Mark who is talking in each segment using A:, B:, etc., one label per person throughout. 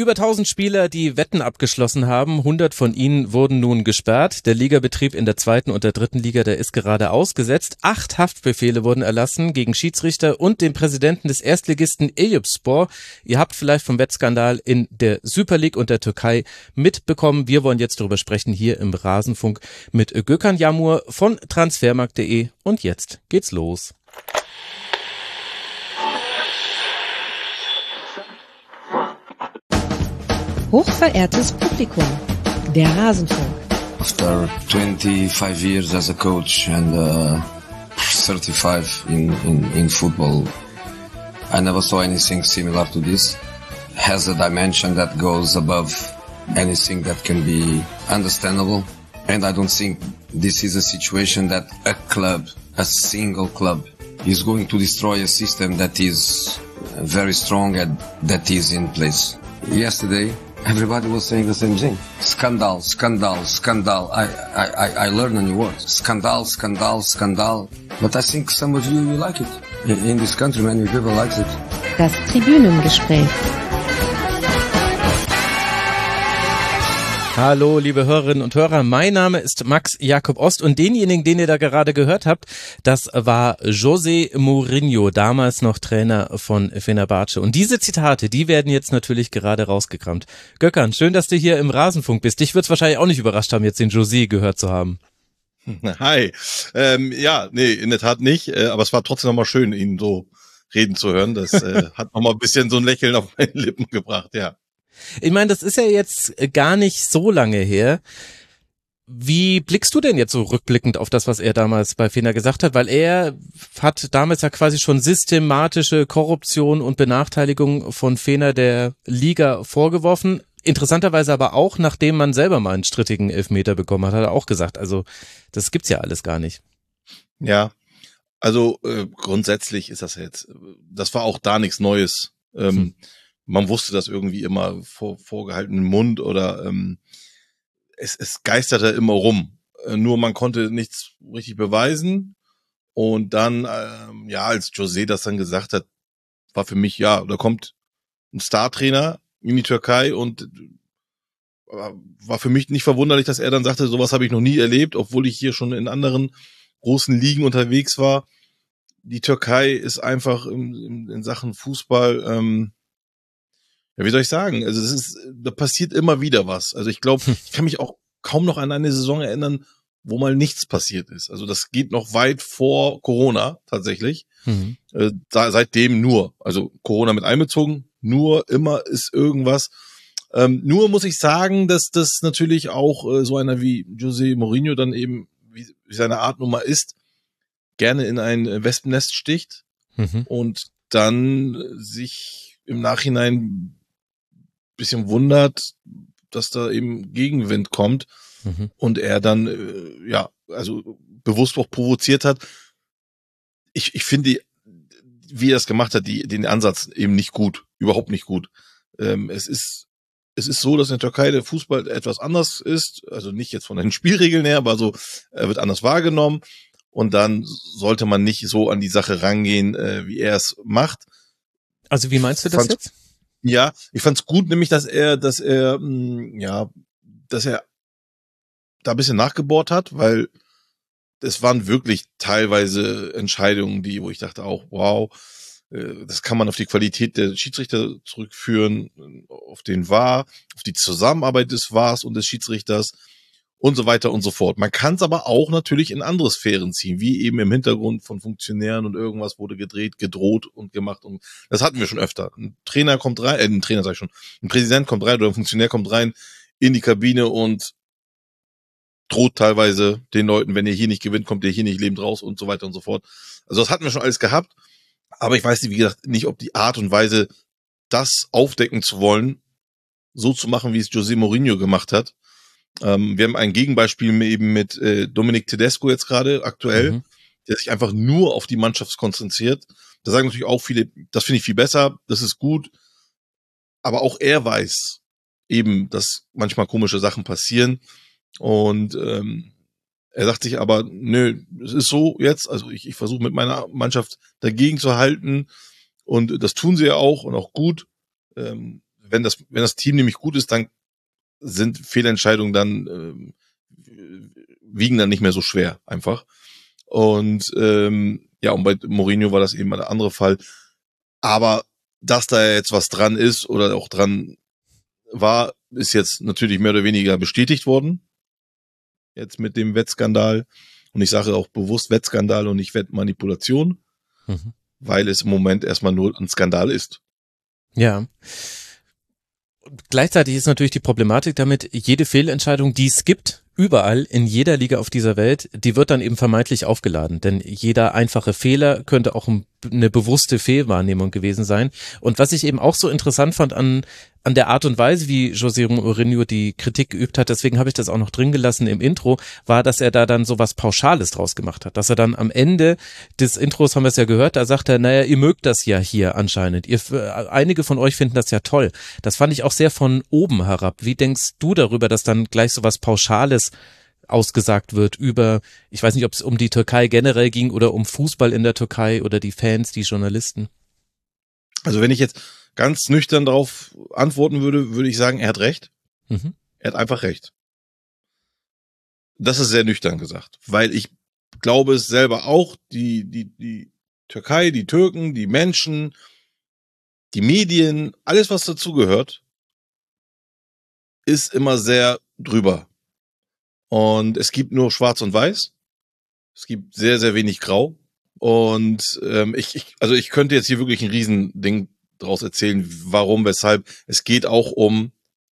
A: Über 1000 Spieler, die Wetten abgeschlossen haben, 100 von ihnen wurden nun gesperrt. Der Ligabetrieb in der 2. und der 3. Liga, der ist gerade ausgesetzt. 8 Haftbefehle wurden erlassen gegen Schiedsrichter und den Präsidenten des Erstligisten Eyüpspor. Ihr habt vielleicht vom Wettskandal in der Super League und der Türkei mitbekommen. Wir wollen jetzt darüber sprechen hier im Rasenfunk mit Gökhan Yağmur von Transfermarkt.de und jetzt geht's los.
B: Hochverehrtes Publikum, der Rasenfunk.
C: After 25 years as a coach and 35 in football, I never saw anything similar to this. Has a dimension that goes above anything that can be understandable. And I don't think this is a situation that a club, a single club, is going to destroy a system that is very strong and that is in place. Yesterday, everybody was saying the same thing. Scandal, scandal, scandal. I learned a new word. Scandal, scandal, scandal. But I think some of you like it. In this country, many people like it.
B: Das Tribünengespräch.
A: Hallo, liebe Hörerinnen und Hörer, mein Name ist Max Jakob Ost und denjenigen, den ihr da gerade gehört habt, das war José Mourinho, damals noch Trainer von Fenerbahce. Und diese Zitate, die werden jetzt natürlich gerade rausgekramt. Gökhan, schön, dass du hier im Rasenfunk bist. Dich wird's wahrscheinlich auch nicht überrascht haben, jetzt den José gehört zu haben.
D: Hi. Ja, nee, in der Tat nicht, aber es war trotzdem nochmal schön, ihn so reden zu hören. Das hat nochmal ein bisschen so ein Lächeln auf meine Lippen gebracht, ja.
A: Ich meine, das ist ja jetzt gar nicht so lange her. Wie blickst du denn jetzt so rückblickend auf das, was er damals bei Fener gesagt hat? Weil er hat damals ja quasi schon systematische Korruption und Benachteiligung von Fener der Liga vorgeworfen. Interessanterweise aber auch, nachdem man selber mal einen strittigen Elfmeter bekommen hat er auch gesagt, also das gibt's ja alles gar nicht.
D: Ja, also grundsätzlich ist das jetzt, das war auch da nichts Neues. Man wusste das irgendwie immer vor vorgehaltenem Mund oder es geisterte immer rum. Nur man konnte nichts richtig beweisen. Und dann, als José das dann gesagt hat, war für mich, ja, da kommt ein Startrainer in die Türkei und war für mich nicht verwunderlich, dass er dann sagte, sowas habe ich noch nie erlebt, obwohl ich hier schon in anderen großen Ligen unterwegs war. Die Türkei ist einfach in Sachen Fußball, ja, wie soll ich sagen? Also da passiert immer wieder was. Also ich glaube, ich kann mich auch kaum noch an eine Saison erinnern, wo mal nichts passiert ist. Also das geht noch weit vor Corona tatsächlich. Seitdem nur, also Corona mit einbezogen, nur immer ist irgendwas. Nur muss ich sagen, dass das natürlich auch so einer wie José Mourinho dann eben, wie seine Art nun mal ist, gerne in ein Wespennest sticht und dann sich im Nachhinein bisschen wundert, dass da eben Gegenwind kommt und er dann also bewusst auch provoziert hat. Ich finde, wie er es gemacht hat, den Ansatz eben nicht gut, überhaupt nicht gut. Es ist so, dass in der Türkei der Fußball etwas anders ist, also nicht jetzt von den Spielregeln her, aber so, er wird anders wahrgenommen und dann sollte man nicht so an die Sache rangehen, wie er es macht.
A: Also wie meinst du das jetzt?
D: Ja, ich fand's gut, nämlich, dass er da ein bisschen nachgebohrt hat, weil es waren wirklich teilweise Entscheidungen, wo ich dachte auch, wow, das kann man auf die Qualität der Schiedsrichter zurückführen, auf den VAR, auf die Zusammenarbeit des VARs und des Schiedsrichters und so weiter und so fort. Man kann es aber auch natürlich in andere Sphären ziehen, wie eben im Hintergrund von Funktionären und irgendwas wurde gedreht, gedroht und gemacht. Und das hatten wir schon öfter. Ein Trainer kommt rein, ein Präsident kommt rein oder ein Funktionär kommt rein in die Kabine und droht teilweise den Leuten, wenn ihr hier nicht gewinnt, kommt ihr hier nicht lebend raus und so weiter und so fort. Also das hatten wir schon alles gehabt. Aber ich weiß nicht, wie gesagt, nicht, ob die Art und Weise, das aufdecken zu wollen, so zu machen, wie es José Mourinho gemacht hat. Wir haben ein Gegenbeispiel eben mit Dominic Tedesco jetzt gerade aktuell, der sich einfach nur auf die Mannschaft konzentriert. Da sagen natürlich auch viele, das finde ich viel besser, das ist gut. Aber auch er weiß eben, dass manchmal komische Sachen passieren. Und er sagt sich aber, nö, es ist so jetzt, also ich versuche mit meiner Mannschaft dagegen zu halten. Und das tun sie ja auch und auch gut. Wenn wenn das Team nämlich gut ist, dann sind Fehlentscheidungen dann wiegen dann nicht mehr so schwer einfach. Und und bei Mourinho war das eben der andere Fall. Aber dass da jetzt was dran ist oder auch dran war, ist jetzt natürlich mehr oder weniger bestätigt worden. Jetzt mit dem Wettskandal. Und ich sage auch bewusst Wettskandal und nicht Wettmanipulation, weil es im Moment erstmal nur ein Skandal ist.
A: Ja. Gleichzeitig ist natürlich die Problematik damit, jede Fehlentscheidung, die es gibt, überall in jeder Liga auf dieser Welt, die wird dann eben vermeintlich aufgeladen, denn jeder einfache Fehler könnte auch eine bewusste Fehlwahrnehmung gewesen sein. Und was ich eben auch so interessant fand an der Art und Weise, wie José Mourinho die Kritik geübt hat, deswegen habe ich das auch noch drin gelassen im Intro, war, dass er da dann so was Pauschales draus gemacht hat, dass er dann am Ende des Intros, haben wir es ja gehört, da sagt er, naja, ihr mögt das ja hier anscheinend, einige von euch finden das ja toll. Das fand ich auch sehr von oben herab. Wie denkst du darüber, dass dann gleich so was Pauschales ausgesagt wird über, ich weiß nicht, ob es um die Türkei generell ging oder um Fußball in der Türkei oder die Fans, die Journalisten?
D: Also wenn ich jetzt ganz nüchtern darauf antworten würde ich sagen, er hat recht. Er hat einfach recht. Das ist sehr nüchtern gesagt, weil ich glaube es selber auch, die Türkei, die Türken, die Menschen, die Medien, alles was dazugehört, ist immer sehr drüber. Und es gibt nur Schwarz und Weiß. Es gibt sehr, sehr wenig Grau. Und ich könnte jetzt hier wirklich ein Riesending draus erzählen, warum, weshalb. Es geht auch um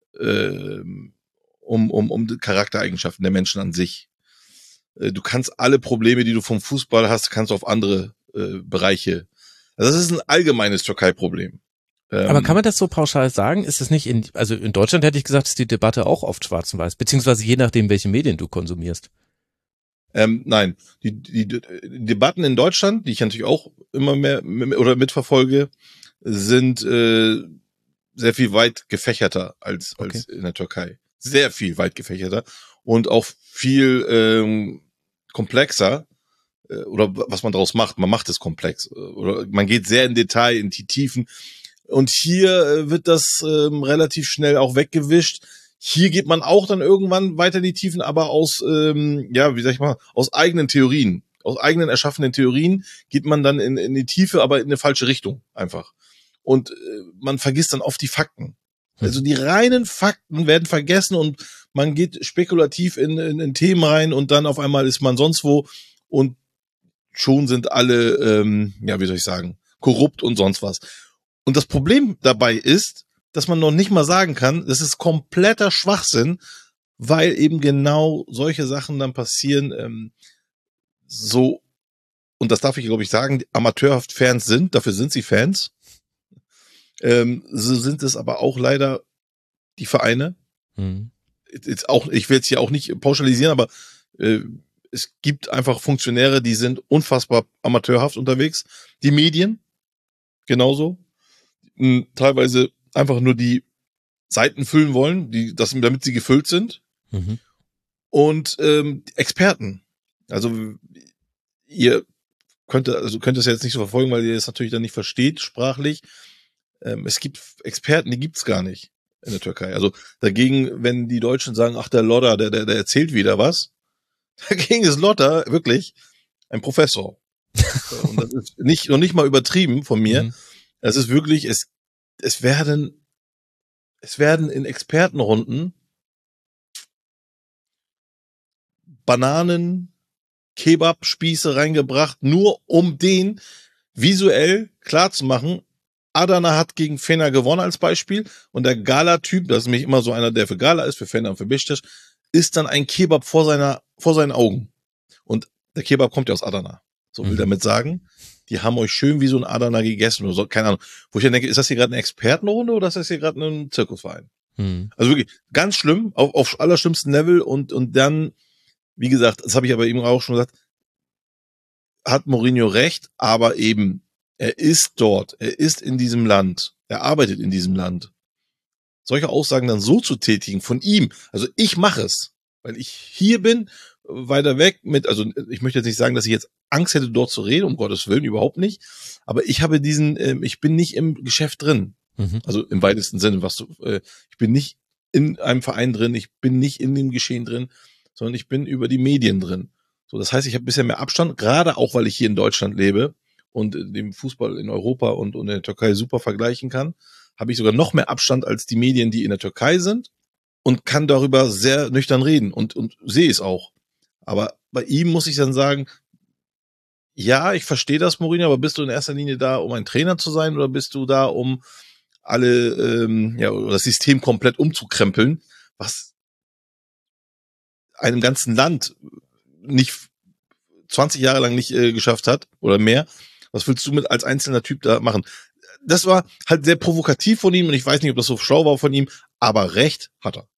D: Charaktereigenschaften der Menschen an sich. Du kannst alle Probleme, die du vom Fußball hast, kannst du auf andere Bereiche. Also das ist ein allgemeines Türkei-Problem.
A: Aber kann man das so pauschal sagen? Ist es nicht in Deutschland hätte ich gesagt, ist die Debatte auch oft schwarz und weiß, beziehungsweise je nachdem, welche Medien du konsumierst.
D: Nein, die Debatten in Deutschland, die ich natürlich auch immer mehr oder mitverfolge, sind sehr viel weit gefächerter als in der Türkei. Sehr viel weit gefächerter und auch viel komplexer. Oder was man daraus macht. Man macht es komplex. Oder man geht sehr in Detail, in die Tiefen. Und hier wird das relativ schnell auch weggewischt. Hier geht man auch dann irgendwann weiter in die Tiefen, aber aus, aus eigenen Theorien, aus eigenen erschaffenen Theorien geht man dann in die Tiefe, aber in eine falsche Richtung einfach. Und man vergisst dann oft die Fakten. Also die reinen Fakten werden vergessen und man geht spekulativ in Themen rein und dann auf einmal ist man sonst wo und schon sind alle, korrupt und sonst was. Und das Problem dabei ist, dass man noch nicht mal sagen kann, das ist kompletter Schwachsinn, weil eben genau solche Sachen dann passieren, und das darf ich, glaube ich, sagen, amateurhaft Fans sind, dafür sind sie Fans, so sind es aber auch leider die Vereine. Jetzt auch, ich will jetzt hier auch nicht pauschalisieren, aber es gibt einfach Funktionäre, die sind unfassbar amateurhaft unterwegs. Die Medien, genauso. Teilweise einfach nur die Seiten füllen wollen, damit sie gefüllt sind. Und Experten. Also ihr könnt es jetzt nicht so verfolgen, weil ihr es natürlich dann nicht versteht, sprachlich. Es gibt Experten, die gibt's gar nicht in der Türkei. Also dagegen, wenn die Deutschen sagen, ach, der Lodder, der erzählt wieder was, dagegen ist Lodder wirklich ein Professor. Und das ist noch nicht mal übertrieben von mir. Es ist wirklich, es werden in Expertenrunden Bananen, Kebab-Spieße reingebracht, nur um den visuell klar zu machen. Adana hat gegen Fener gewonnen als Beispiel und der Gala-Typ, das ist nämlich immer so einer, der für Gala ist, für Fener und für Beşiktaş, ist dann ein Kebab vor seinen Augen. Und der Kebab kommt ja aus Adana. So will damit sagen, die haben euch schön wie so ein Adana gegessen oder so, keine Ahnung. Wo ich dann denke, ist das hier gerade eine Expertenrunde oder ist das hier gerade ein Zirkusverein? Also wirklich ganz schlimm, auf allerschlimmsten Level und dann, wie gesagt, das habe ich aber eben auch schon gesagt, hat Mourinho recht, aber eben, er ist dort, er ist in diesem Land, er arbeitet in diesem Land. Solche Aussagen dann so zu tätigen von ihm, also ich mache es, weil ich hier bin, weiter weg also ich möchte jetzt nicht sagen, dass ich jetzt Angst hätte, dort zu reden, um Gottes Willen, überhaupt nicht, aber ich habe ich bin nicht im Geschäft drin. Also im weitesten Sinne, ich bin nicht in einem Verein drin, ich bin nicht in dem Geschehen drin, sondern ich bin über die Medien drin. So, das heißt, ich habe ein bisschen mehr Abstand, gerade auch, weil ich hier in Deutschland lebe und den Fußball in Europa und in der Türkei super vergleichen kann, habe ich sogar noch mehr Abstand als die Medien, die in der Türkei sind und kann darüber sehr nüchtern reden und sehe es auch. Aber bei ihm muss ich dann sagen, ja, ich verstehe das, Mourinho, aber bist du in erster Linie da, um ein Trainer zu sein oder bist du da, um das System komplett umzukrempeln, was einem ganzen Land nicht 20 Jahre lang nicht geschafft hat oder mehr. Was willst du als einzelner Typ da machen? Das war halt sehr provokativ von ihm und ich weiß nicht, ob das so schlau war von ihm, aber recht hat er.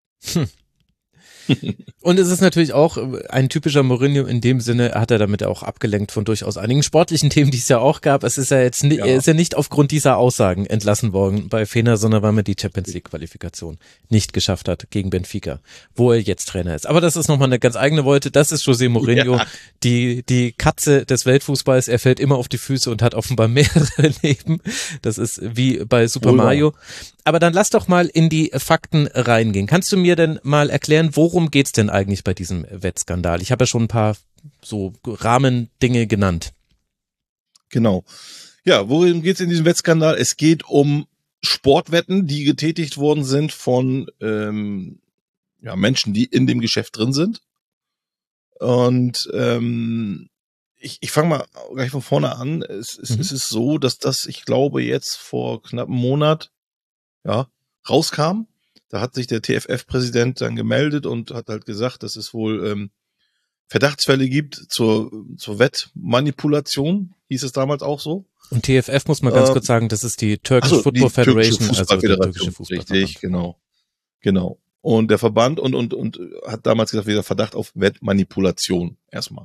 A: Und es ist natürlich auch ein typischer Mourinho in dem Sinne, hat er damit auch abgelenkt von durchaus einigen sportlichen Themen, die es ja auch gab. Es ist ja jetzt nicht, er ist ja nicht aufgrund dieser Aussagen entlassen worden bei Fener, sondern weil man die Champions League Qualifikation nicht geschafft hat gegen Benfica, wo er jetzt Trainer ist. Aber das ist nochmal eine ganz eigene Wolte. Das ist José Mourinho, die Katze des Weltfußballs. Er fällt immer auf die Füße und hat offenbar mehrere Leben. Das ist wie bei Super Mario. Aber dann lass doch mal in die Fakten reingehen. Kannst du mir denn mal erklären, worum geht's denn eigentlich bei diesem Wettskandal? Ich habe ja schon ein paar so Rahmendinge genannt.
D: Genau. Ja, worum geht's in diesem Wettskandal? Es geht um Sportwetten, die getätigt worden sind von Menschen, die in dem Geschäft drin sind. Und ich fange mal gleich von vorne an. Es ist so, dass das, ich glaube, jetzt vor knapp einem Monat rauskam. Da hat sich der TFF-Präsident dann gemeldet und hat halt gesagt, dass es wohl Verdachtsfälle gibt zur Wettmanipulation, hieß es damals auch so.
A: Und TFF muss man ganz kurz sagen, das ist die Turkish Football Federation, also die türkische Fußballföderation. Richtig,
D: genau. Und der Verband und hat damals gesagt, wieder Verdacht auf Wettmanipulation erstmal.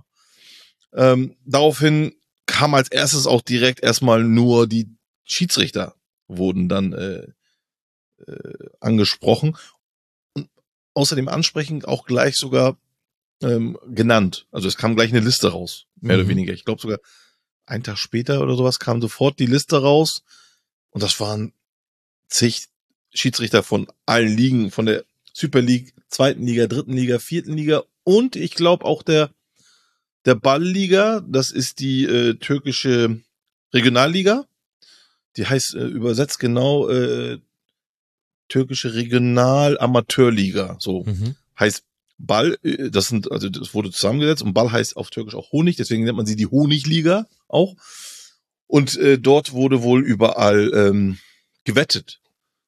D: Daraufhin kam als erstes auch direkt erstmal nur die Schiedsrichter wurden dann angesprochen und außerdem ansprechen auch gleich sogar genannt. Also es kam gleich eine Liste raus, mehr oder weniger. Ich glaube sogar einen Tag später oder sowas kam sofort die Liste raus und das waren zig Schiedsrichter von allen Ligen, von der Super League, 2. Liga, 3. Liga, 4. Liga und ich glaube auch der Ballliga, das ist die türkische Regionalliga. Die heißt übersetzt genau türkische Regional-Amateurliga, so heißt Ball, das wurde zusammengesetzt und Ball heißt auf Türkisch auch Honig, deswegen nennt man sie die Honigliga auch. Und dort wurde wohl überall gewettet.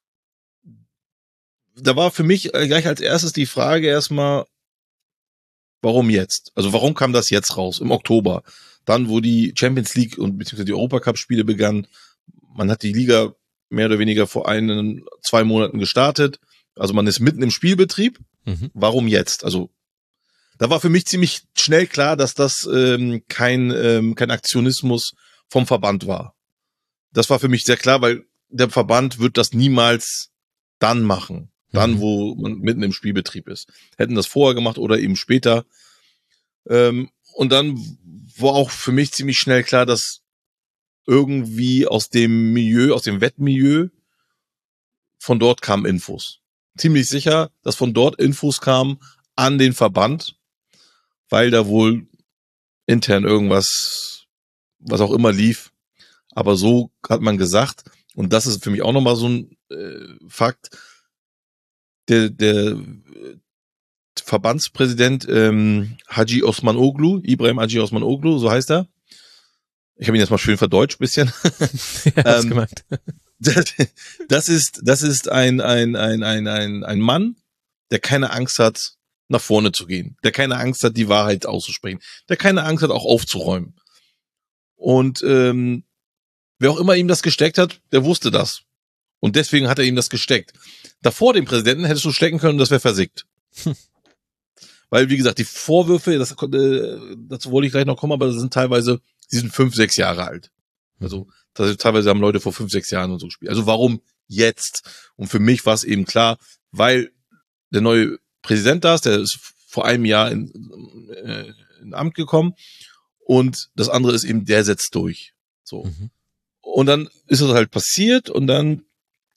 D: Da war für mich gleich als erstes die Frage erstmal, warum jetzt? Also warum kam das jetzt raus, im Oktober? Dann, wo die Champions League und beziehungsweise die Europacup-Spiele begannen, man hat die Liga mehr oder weniger vor 2 Monaten gestartet. Also man ist mitten im Spielbetrieb. Warum jetzt? Also da war für mich ziemlich schnell klar, dass das kein Aktionismus vom Verband war. Das war für mich sehr klar, weil der Verband wird das niemals dann machen. Dann, wo man mitten im Spielbetrieb ist. Hätten das vorher gemacht oder eben später. Und dann war auch für mich ziemlich schnell klar, dass irgendwie aus dem Milieu, aus dem Wettmilieu, von dort kamen Infos. Ziemlich sicher, dass von dort Infos kamen an den Verband, weil da wohl intern irgendwas, was auch immer lief. Aber so hat man gesagt, und das ist für mich auch nochmal so ein Fakt, der Verbandspräsident Haji Osmanoglu, Ibrahim Haji Osmanoglu, so heißt er. Ich habe ihn jetzt mal schön verdeutscht bisschen.
A: Ja, gemeint.
D: Das ist ein Mann, der keine Angst hat, nach vorne zu gehen, der keine Angst hat, die Wahrheit auszusprechen, der keine Angst hat, auch aufzuräumen. Und wer auch immer ihm das gesteckt hat, der wusste das. Und deswegen hat er ihm das gesteckt. Davor dem Präsidenten hättest du stecken können, das wäre versickt. Weil, wie gesagt, die Vorwürfe, dazu wollte ich gleich noch kommen, aber das sind teilweise, die sind 5, 6 Jahre alt. Also teilweise haben Leute vor 5, 6 Jahren und so gespielt. Also warum jetzt? Und für mich war es eben klar, weil der neue Präsident da ist, der ist vor einem Jahr in Amt gekommen und das andere ist eben, der setzt durch. So. Und dann ist es halt passiert und dann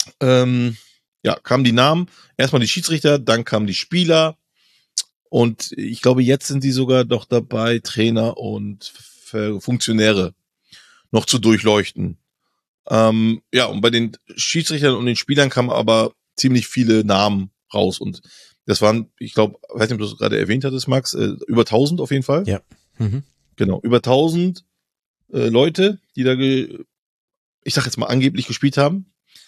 D: kamen die Namen. Erstmal die Schiedsrichter, dann kamen die Spieler. Und ich glaube, jetzt sind die sogar doch dabei, Trainer und Funktionäre noch zu durchleuchten. Und bei den Schiedsrichtern und den Spielern kamen aber ziemlich viele Namen raus. Und das waren, ich glaube, weiß nicht, ob du es gerade erwähnt hattest, Max, über 1000 auf jeden Fall.
A: Ja. Mhm.
D: Genau, über 1000 Leute, die da, ich sag jetzt mal, angeblich gespielt haben.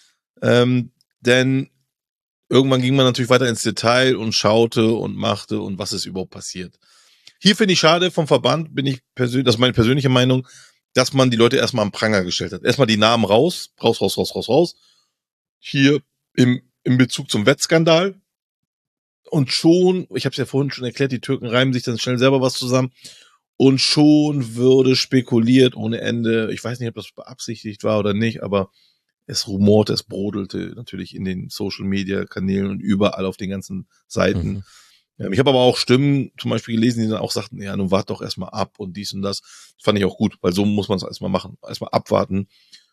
D: Denn irgendwann ging man natürlich weiter ins Detail und schaute und machte und was ist überhaupt passiert. Hier finde ich schade vom Verband, das ist meine persönliche Meinung, dass man die Leute erstmal am Pranger gestellt hat. Erstmal die Namen raus. Hier im Bezug zum Wettskandal. Und schon, ich habe es ja vorhin schon erklärt, die Türken reimen sich dann schnell selber was zusammen. Und schon würde spekuliert ohne Ende. Ich weiß nicht, ob das beabsichtigt war oder nicht, aber es rumorte, es brodelte natürlich in den Social-Media-Kanälen und überall auf den ganzen Seiten. Ich habe aber auch Stimmen zum Beispiel gelesen, die dann auch sagten, ja, nun wart doch erstmal ab und dies und das. Das fand ich auch gut, weil so muss man es erstmal machen. Erstmal abwarten.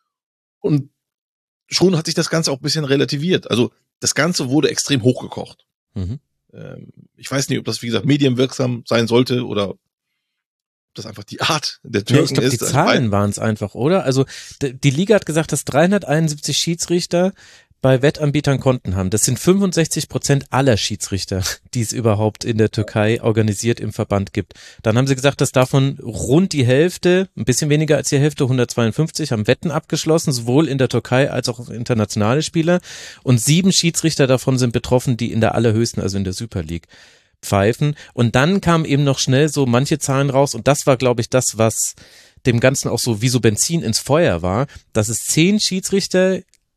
D: Und schon hat sich das Ganze auch ein bisschen relativiert. Also das Ganze wurde extrem hochgekocht.
A: Mhm.
D: Ich weiß nicht, ob das, wie gesagt, medienwirksam sein sollte oder ob das einfach die Art der Türken
A: ich glaube,
D: ist.
A: die Zahlen waren es einfach, oder? Also die Liga hat gesagt, dass 371 Schiedsrichter bei Wettanbietern Konten haben. Das sind 65% aller Schiedsrichter, die es überhaupt in der Türkei organisiert im Verband gibt. Dann haben sie gesagt, dass davon rund die Hälfte, ein bisschen weniger als die Hälfte, 152, haben Wetten abgeschlossen, sowohl in der Türkei als auch internationale Spieler. Und 7 Schiedsrichter davon sind betroffen, die in der allerhöchsten, also in der Super League, pfeifen. Und dann kamen eben noch schnell so manche Zahlen raus. Und das war, glaube ich, das, was dem Ganzen auch so wie so Benzin ins Feuer war, dass es 10 Schiedsrichter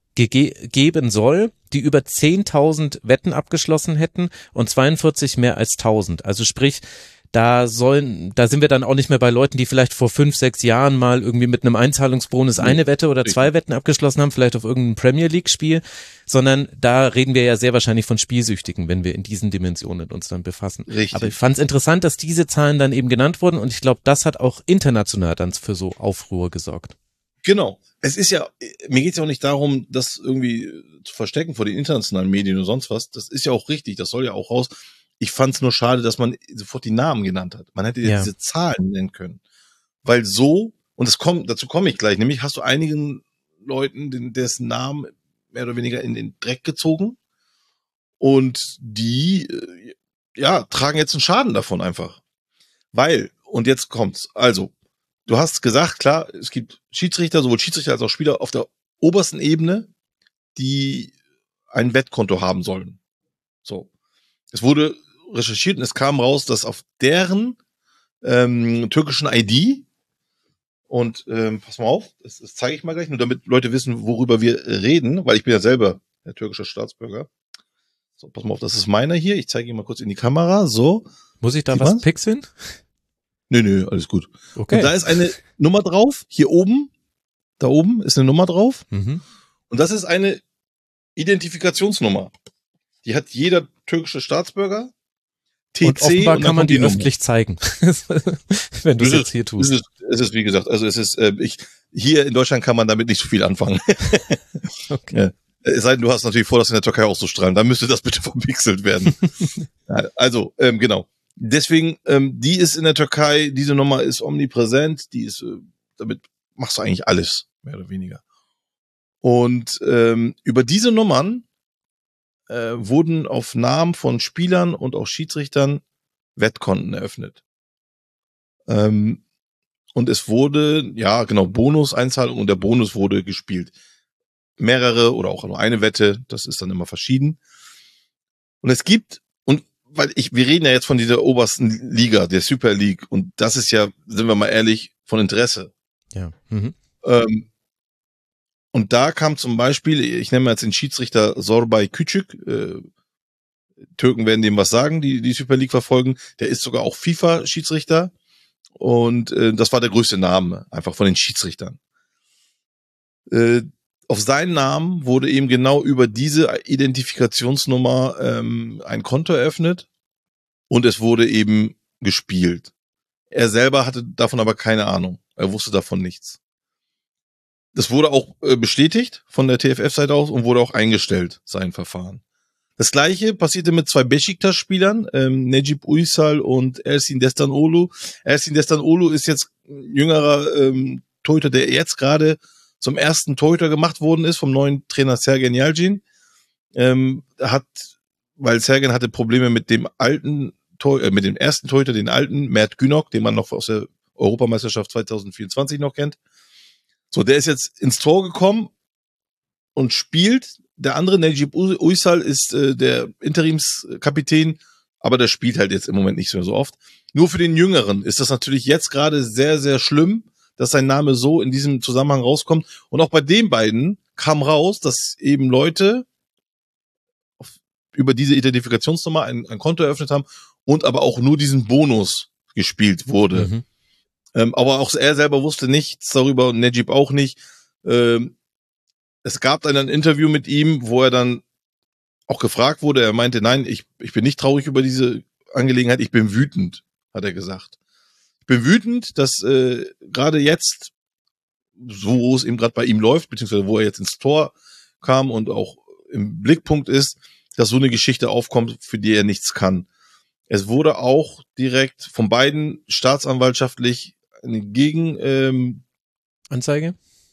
A: geben soll, die über 10.000 Wetten abgeschlossen hätten und 42 mehr als 1.000. Also sprich, da sind wir dann auch nicht mehr bei Leuten, die vielleicht vor 5, 6 Jahren mal irgendwie mit einem Einzahlungsbonus eine Wette oder 2 Wetten abgeschlossen haben, vielleicht auf irgendein Premier League Spiel, sondern da reden wir ja sehr wahrscheinlich von Spielsüchtigen, wenn wir in diesen Dimensionen uns dann befassen.
D: Richtig.
A: Aber ich fand es interessant, dass diese Zahlen dann eben genannt wurden und ich glaube, das hat auch international dann für so Aufruhr gesorgt.
D: Genau. Es ist ja, mir geht es ja auch nicht darum, das irgendwie zu verstecken vor den internationalen Medien oder sonst was. Das ist ja auch richtig, das soll ja auch raus. Ich fand es nur schade, dass man sofort die Namen genannt hat. Man hätte ja diese Zahlen nennen können. Weil so, und dazu komme ich gleich, nämlich hast du einigen Leuten dessen Namen mehr oder weniger in den Dreck gezogen und die, tragen jetzt einen Schaden davon einfach. Weil, und jetzt kommt's, also, du hast gesagt, klar, es gibt Schiedsrichter, sowohl Schiedsrichter als auch Spieler auf der obersten Ebene, die ein Wettkonto haben sollen. So. Es wurde recherchiert und es kam raus, dass auf deren türkischen ID und pass mal auf, das zeige ich mal gleich, nur damit Leute wissen, worüber wir reden, weil ich bin ja selber der türkische Staatsbürger. So, pass mal auf, das ist meiner hier. Ich zeige ihn mal kurz in die Kamera. So.
A: Muss ich da was pixeln?
D: Nö, alles gut.
A: Okay.
D: Und da ist eine Nummer drauf, hier oben, da oben ist eine Nummer drauf.
A: Mhm.
D: Und das ist eine Identifikationsnummer. Die hat jeder türkische Staatsbürger. TC.
A: Und offenbar
D: und
A: kann man die
D: Nummer
A: öffentlich zeigen, wenn du es jetzt hier tust.
D: Es ist, wie gesagt, also es ist, hier in Deutschland kann man damit nicht so viel anfangen.
A: Okay.
D: Ja. Es sei denn, du hast natürlich vor, das in der Türkei auch so strahlen. Dann müsste das bitte verpixelt werden. Also, genau. Deswegen, die ist in der Türkei, diese Nummer ist omnipräsent, die ist, damit machst du eigentlich alles, mehr oder weniger. Und über diese Nummern wurden auf Namen von Spielern und auch Schiedsrichtern Wettkonten eröffnet. Und es wurde, Bonuseinzahlung und der Bonus wurde gespielt. Mehrere oder auch nur eine Wette, das ist dann immer verschieden. Und es gibt, wir reden ja jetzt von dieser obersten Liga, der Super League, und das ist ja, sind wir mal ehrlich, von Interesse.
A: Ja. Mhm.
D: Und da kam zum Beispiel, ich nenne mal jetzt den Schiedsrichter Zorbay Küçük, Türken werden dem was sagen, die Super League verfolgen, der ist sogar auch FIFA-Schiedsrichter und das war der größte Name, einfach von den Schiedsrichtern. Auf seinen Namen wurde eben genau über diese Identifikationsnummer ein Konto eröffnet und es wurde eben gespielt. Er selber hatte davon aber keine Ahnung. Er wusste davon nichts. Das wurde auch bestätigt von der TFF-Seite aus und wurde auch eingestellt, sein Verfahren. Das Gleiche passierte mit 2 Beşiktaş-Spielern, Necip Uysal und Ersin Destan-Oğlu. Ersin Destan-Oğlu ist jetzt ein jüngerer Torhüter, der jetzt gerade zum ersten Torhüter gemacht worden ist vom neuen Trainer Sergen Yalçin. Weil Sergen hatte Probleme mit dem mit dem ersten Torhüter, den alten, Mert Günok, den man noch aus der Europameisterschaft 2024 noch kennt. So, der ist jetzt ins Tor gekommen und spielt. Der andere, Necip Uysal, ist der Interimskapitän, aber der spielt halt jetzt im Moment nicht mehr so oft. Nur für den Jüngeren ist das natürlich jetzt gerade sehr, sehr schlimm, dass sein Name so in diesem Zusammenhang rauskommt. Und auch bei den beiden kam raus, dass eben Leute über diese Identifikationsnummer ein Konto eröffnet haben und aber auch nur diesen Bonus gespielt wurde. Aber auch er selber wusste nichts darüber und Necip auch nicht. Es gab dann ein Interview mit ihm, wo er dann auch gefragt wurde. Er meinte, nein, ich bin nicht traurig über diese Angelegenheit, ich bin wütend, hat er gesagt. Ich bin wütend, dass gerade jetzt, so wo es eben gerade bei ihm läuft, beziehungsweise wo er jetzt ins Tor kam und auch im Blickpunkt ist, dass so eine Geschichte aufkommt, für die er nichts kann. Es wurde auch direkt von beiden staatsanwaltschaftlich eine Gegenanzeige,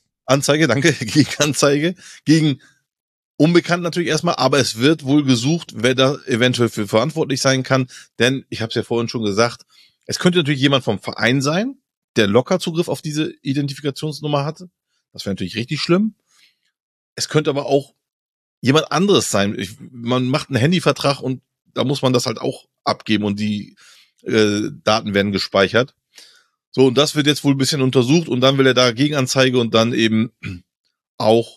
D: gegen unbekannt natürlich erstmal, aber es wird wohl gesucht, wer da eventuell für verantwortlich sein kann, denn ich habe es ja vorhin schon gesagt, es könnte natürlich jemand vom Verein sein, der locker Zugriff auf diese Identifikationsnummer hatte. Das wäre natürlich richtig schlimm. Es könnte aber auch jemand anderes sein. Man macht einen Handyvertrag und da muss man das halt auch abgeben und die Daten werden gespeichert. So, und das wird jetzt wohl ein bisschen untersucht und dann will er da Gegenanzeige und dann eben auch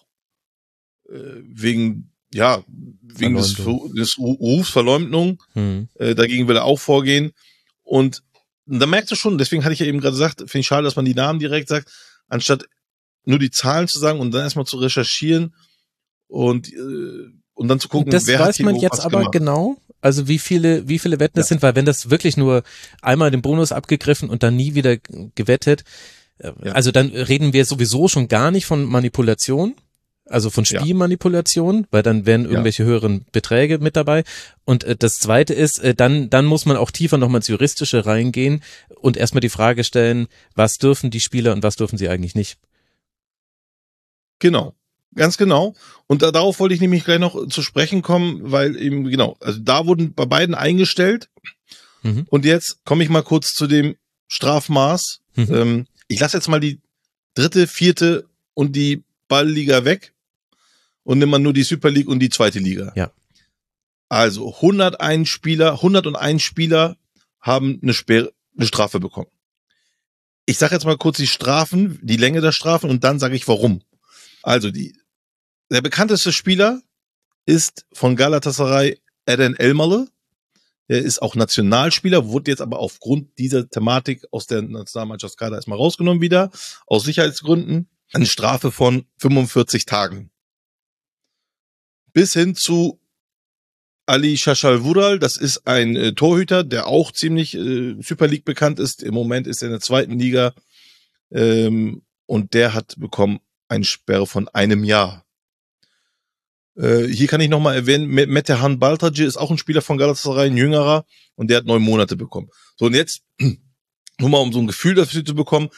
D: wegen des Rufs Verleumdung, dagegen will er auch vorgehen. Und da merkst du schon, deswegen hatte ich ja eben gerade gesagt, finde ich schade, dass man die Namen direkt sagt, anstatt nur die Zahlen zu sagen und dann erstmal zu recherchieren und dann zu gucken,
A: das
D: wer
A: weiß
D: hat hier
A: man jetzt aber gemacht. Genau, also wie viele Wetten es sind, weil wenn das wirklich nur einmal den Bonus abgegriffen und dann nie wieder gewettet, also dann reden wir sowieso schon gar nicht von Manipulation, also von Spielmanipulation, weil dann wären irgendwelche höheren Beträge mit dabei. Und das Zweite ist, dann muss man auch tiefer nochmal ins Juristische reingehen und erstmal die Frage stellen, was dürfen die Spieler und was dürfen sie eigentlich nicht.
D: Genau. Ganz genau. Und darauf wollte ich nämlich gleich noch zu sprechen kommen, weil eben, genau, also da wurden bei beiden eingestellt. Und jetzt komme ich mal kurz zu dem Strafmaß. Ich lasse jetzt mal die 3., 4. und die Ballliga weg und nimm mal nur die Super League und die 2. Liga.
A: Ja.
D: Also 101 Spieler haben eine Strafe bekommen. Ich sage jetzt mal kurz die Strafen, die Länge der Strafen und dann sage ich warum. Also der bekannteste Spieler ist von Galatasaray Eren Elmalı. Der ist auch Nationalspieler, wurde jetzt aber aufgrund dieser Thematik aus der Nationalmannschaftskader erstmal rausgenommen wieder, aus Sicherheitsgründen. Eine Strafe von 45 Tagen. Bis hin zu Ali Şaşal, das ist ein Torhüter, der auch ziemlich Super League bekannt ist. Im Moment ist er in der 2. Liga und der hat bekommen eine Sperre von 1 Jahr. Hier kann ich nochmal erwähnen, Metehan Baltacı ist auch ein Spieler von Galatasaray, ein jüngerer, und der hat 9 Monate bekommen. So, und jetzt, nur mal um so ein Gefühl dafür zu bekommen,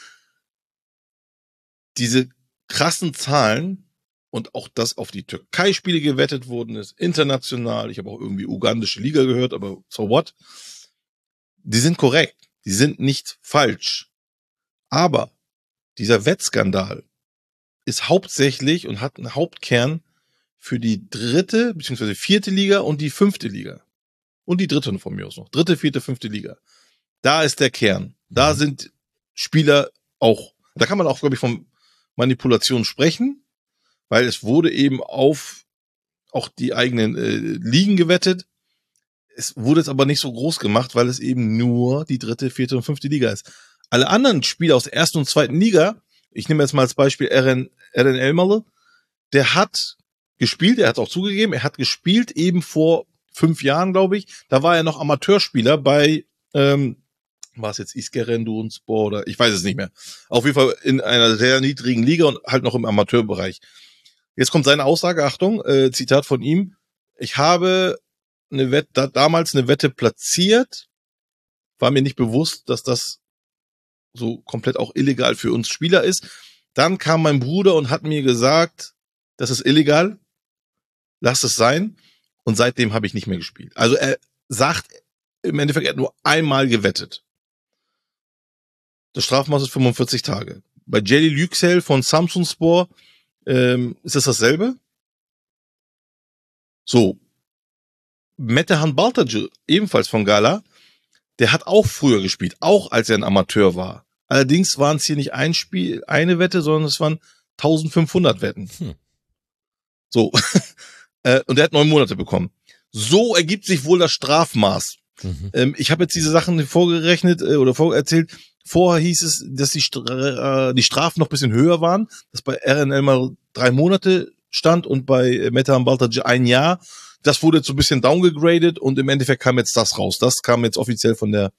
D: diese krassen Zahlen und auch das auf die Türkei-Spiele gewettet worden ist, international, ich habe auch irgendwie ugandische Liga gehört, aber so what? Die sind korrekt, die sind nicht falsch. Aber dieser Wettskandal ist hauptsächlich und hat einen Hauptkern für die 3. bzw. 4. Liga und die 5. Liga. Und die 3. von mir aus noch. 3., 4., 5. Liga. Da ist der Kern. Da sind Spieler auch, da kann man auch, glaube ich, von Manipulation sprechen, weil es wurde eben auf auch die eigenen Ligen gewettet. Es wurde jetzt aber nicht so groß gemacht, weil es eben nur die 3., 4. und 5. Liga ist. Alle anderen Spieler aus der 1. und 2. Liga, ich nehme jetzt mal als Beispiel Eren Elmalı, der hat gespielt, er hat auch zugegeben, er hat gespielt eben vor 5 Jahren, glaube ich. Da war er noch Amateurspieler bei war es jetzt Iskenderunspor oder ich weiß es nicht mehr. Auf jeden Fall in einer sehr niedrigen Liga und halt noch im Amateurbereich. Jetzt kommt seine Aussage, Achtung, Zitat von ihm. Ich habe damals eine Wette platziert, war mir nicht bewusst, dass das so komplett auch illegal für uns Spieler ist. Dann kam mein Bruder und hat mir gesagt, das ist illegal, lass es sein. Und seitdem habe ich nicht mehr gespielt. Also er sagt im Endeffekt, er hat nur einmal gewettet. Das Strafmaß ist 45 Tage. Bei Celil Yüksel von Samsunspor ist das dasselbe. So. Metehan Baltacı, ebenfalls von Gala, der hat auch früher gespielt, auch als er ein Amateur war. Allerdings waren es hier nicht ein Spiel, eine Wette, sondern es waren 1500 Wetten. So. Und er hat 9 Monate bekommen. So ergibt sich wohl das Strafmaß. Ich habe jetzt diese Sachen vorgerechnet oder vorerzählt. Vorher hieß es, dass die Strafen noch ein bisschen höher waren, dass bei RNL mal 3 Monate stand und bei Metehan Baltacı 1 Jahr. Das wurde jetzt so ein bisschen downgegradet und im Endeffekt kam jetzt das raus. Das kam jetzt offiziell von der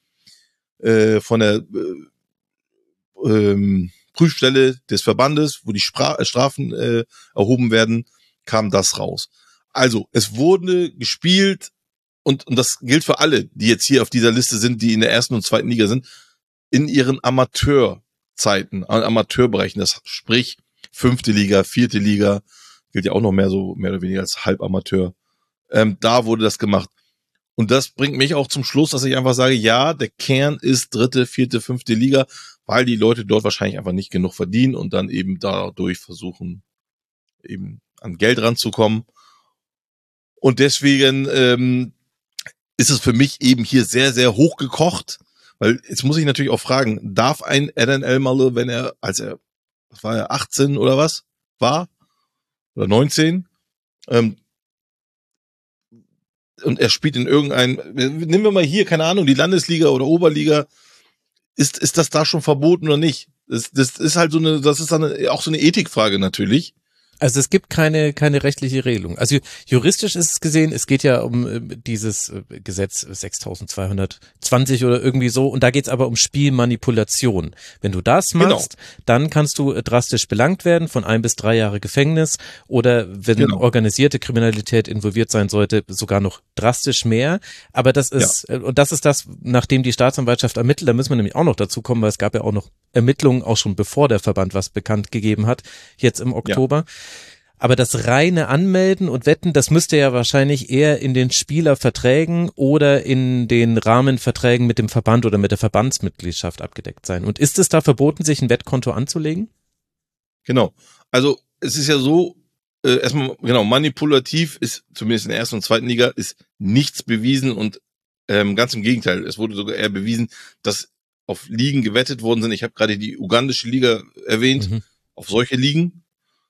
D: Prüfstelle des Verbandes, wo die Strafen erhoben werden, kam das raus. Also, es wurde gespielt und das gilt für alle, die jetzt hier auf dieser Liste sind, die in der 1. und 2. Liga sind, in ihren Amateurzeiten, Amateurbereichen, das sprich 5. Liga, 4. Liga, gilt ja auch noch mehr oder weniger als Halbamateur. Da wurde das gemacht. Und das bringt mich auch zum Schluss, dass ich einfach sage, ja, der Kern ist 3., 4., 5. Liga, weil die Leute dort wahrscheinlich einfach nicht genug verdienen und dann eben dadurch versuchen, eben an Geld ranzukommen. Und deswegen ist es für mich eben hier sehr, sehr hochgekocht, weil jetzt muss ich natürlich auch fragen, darf ein Eren Elmalı, wenn er, was war er, 18 oder was war? Oder 19? Und er spielt in nehmen wir mal hier, keine Ahnung, die Landesliga oder Oberliga, ist das da schon verboten oder nicht? Das ist halt das ist dann auch so eine Ethikfrage natürlich.
A: Also es gibt keine rechtliche Regelung. Also juristisch ist es gesehen, es geht ja um dieses Gesetz 6220 oder irgendwie so und da geht es aber um Spielmanipulation. Wenn du das machst, dann kannst du drastisch belangt werden von 1 bis 3 Jahre Gefängnis oder wenn organisierte Kriminalität involviert sein sollte, sogar noch drastisch mehr. Aber das ist, und das ist das, nachdem die Staatsanwaltschaft ermittelt, da müssen wir nämlich auch noch dazu kommen, weil es gab ja auch noch Ermittlungen, auch schon bevor der Verband was bekannt gegeben hat, jetzt im Oktober. Ja. Aber das reine Anmelden und Wetten, das müsste ja wahrscheinlich eher in den Spielerverträgen oder in den Rahmenverträgen mit dem Verband oder mit der Verbandsmitgliedschaft abgedeckt sein. Und ist es da verboten, sich ein Wettkonto anzulegen?
D: Genau. Also es ist ja so, erstmal, manipulativ ist, zumindest in der 1. und 2. Liga, ist nichts bewiesen und ganz im Gegenteil. Es wurde sogar eher bewiesen, dass auf Ligen gewettet worden sind. Ich habe gerade die ugandische Liga erwähnt, auf solche Ligen.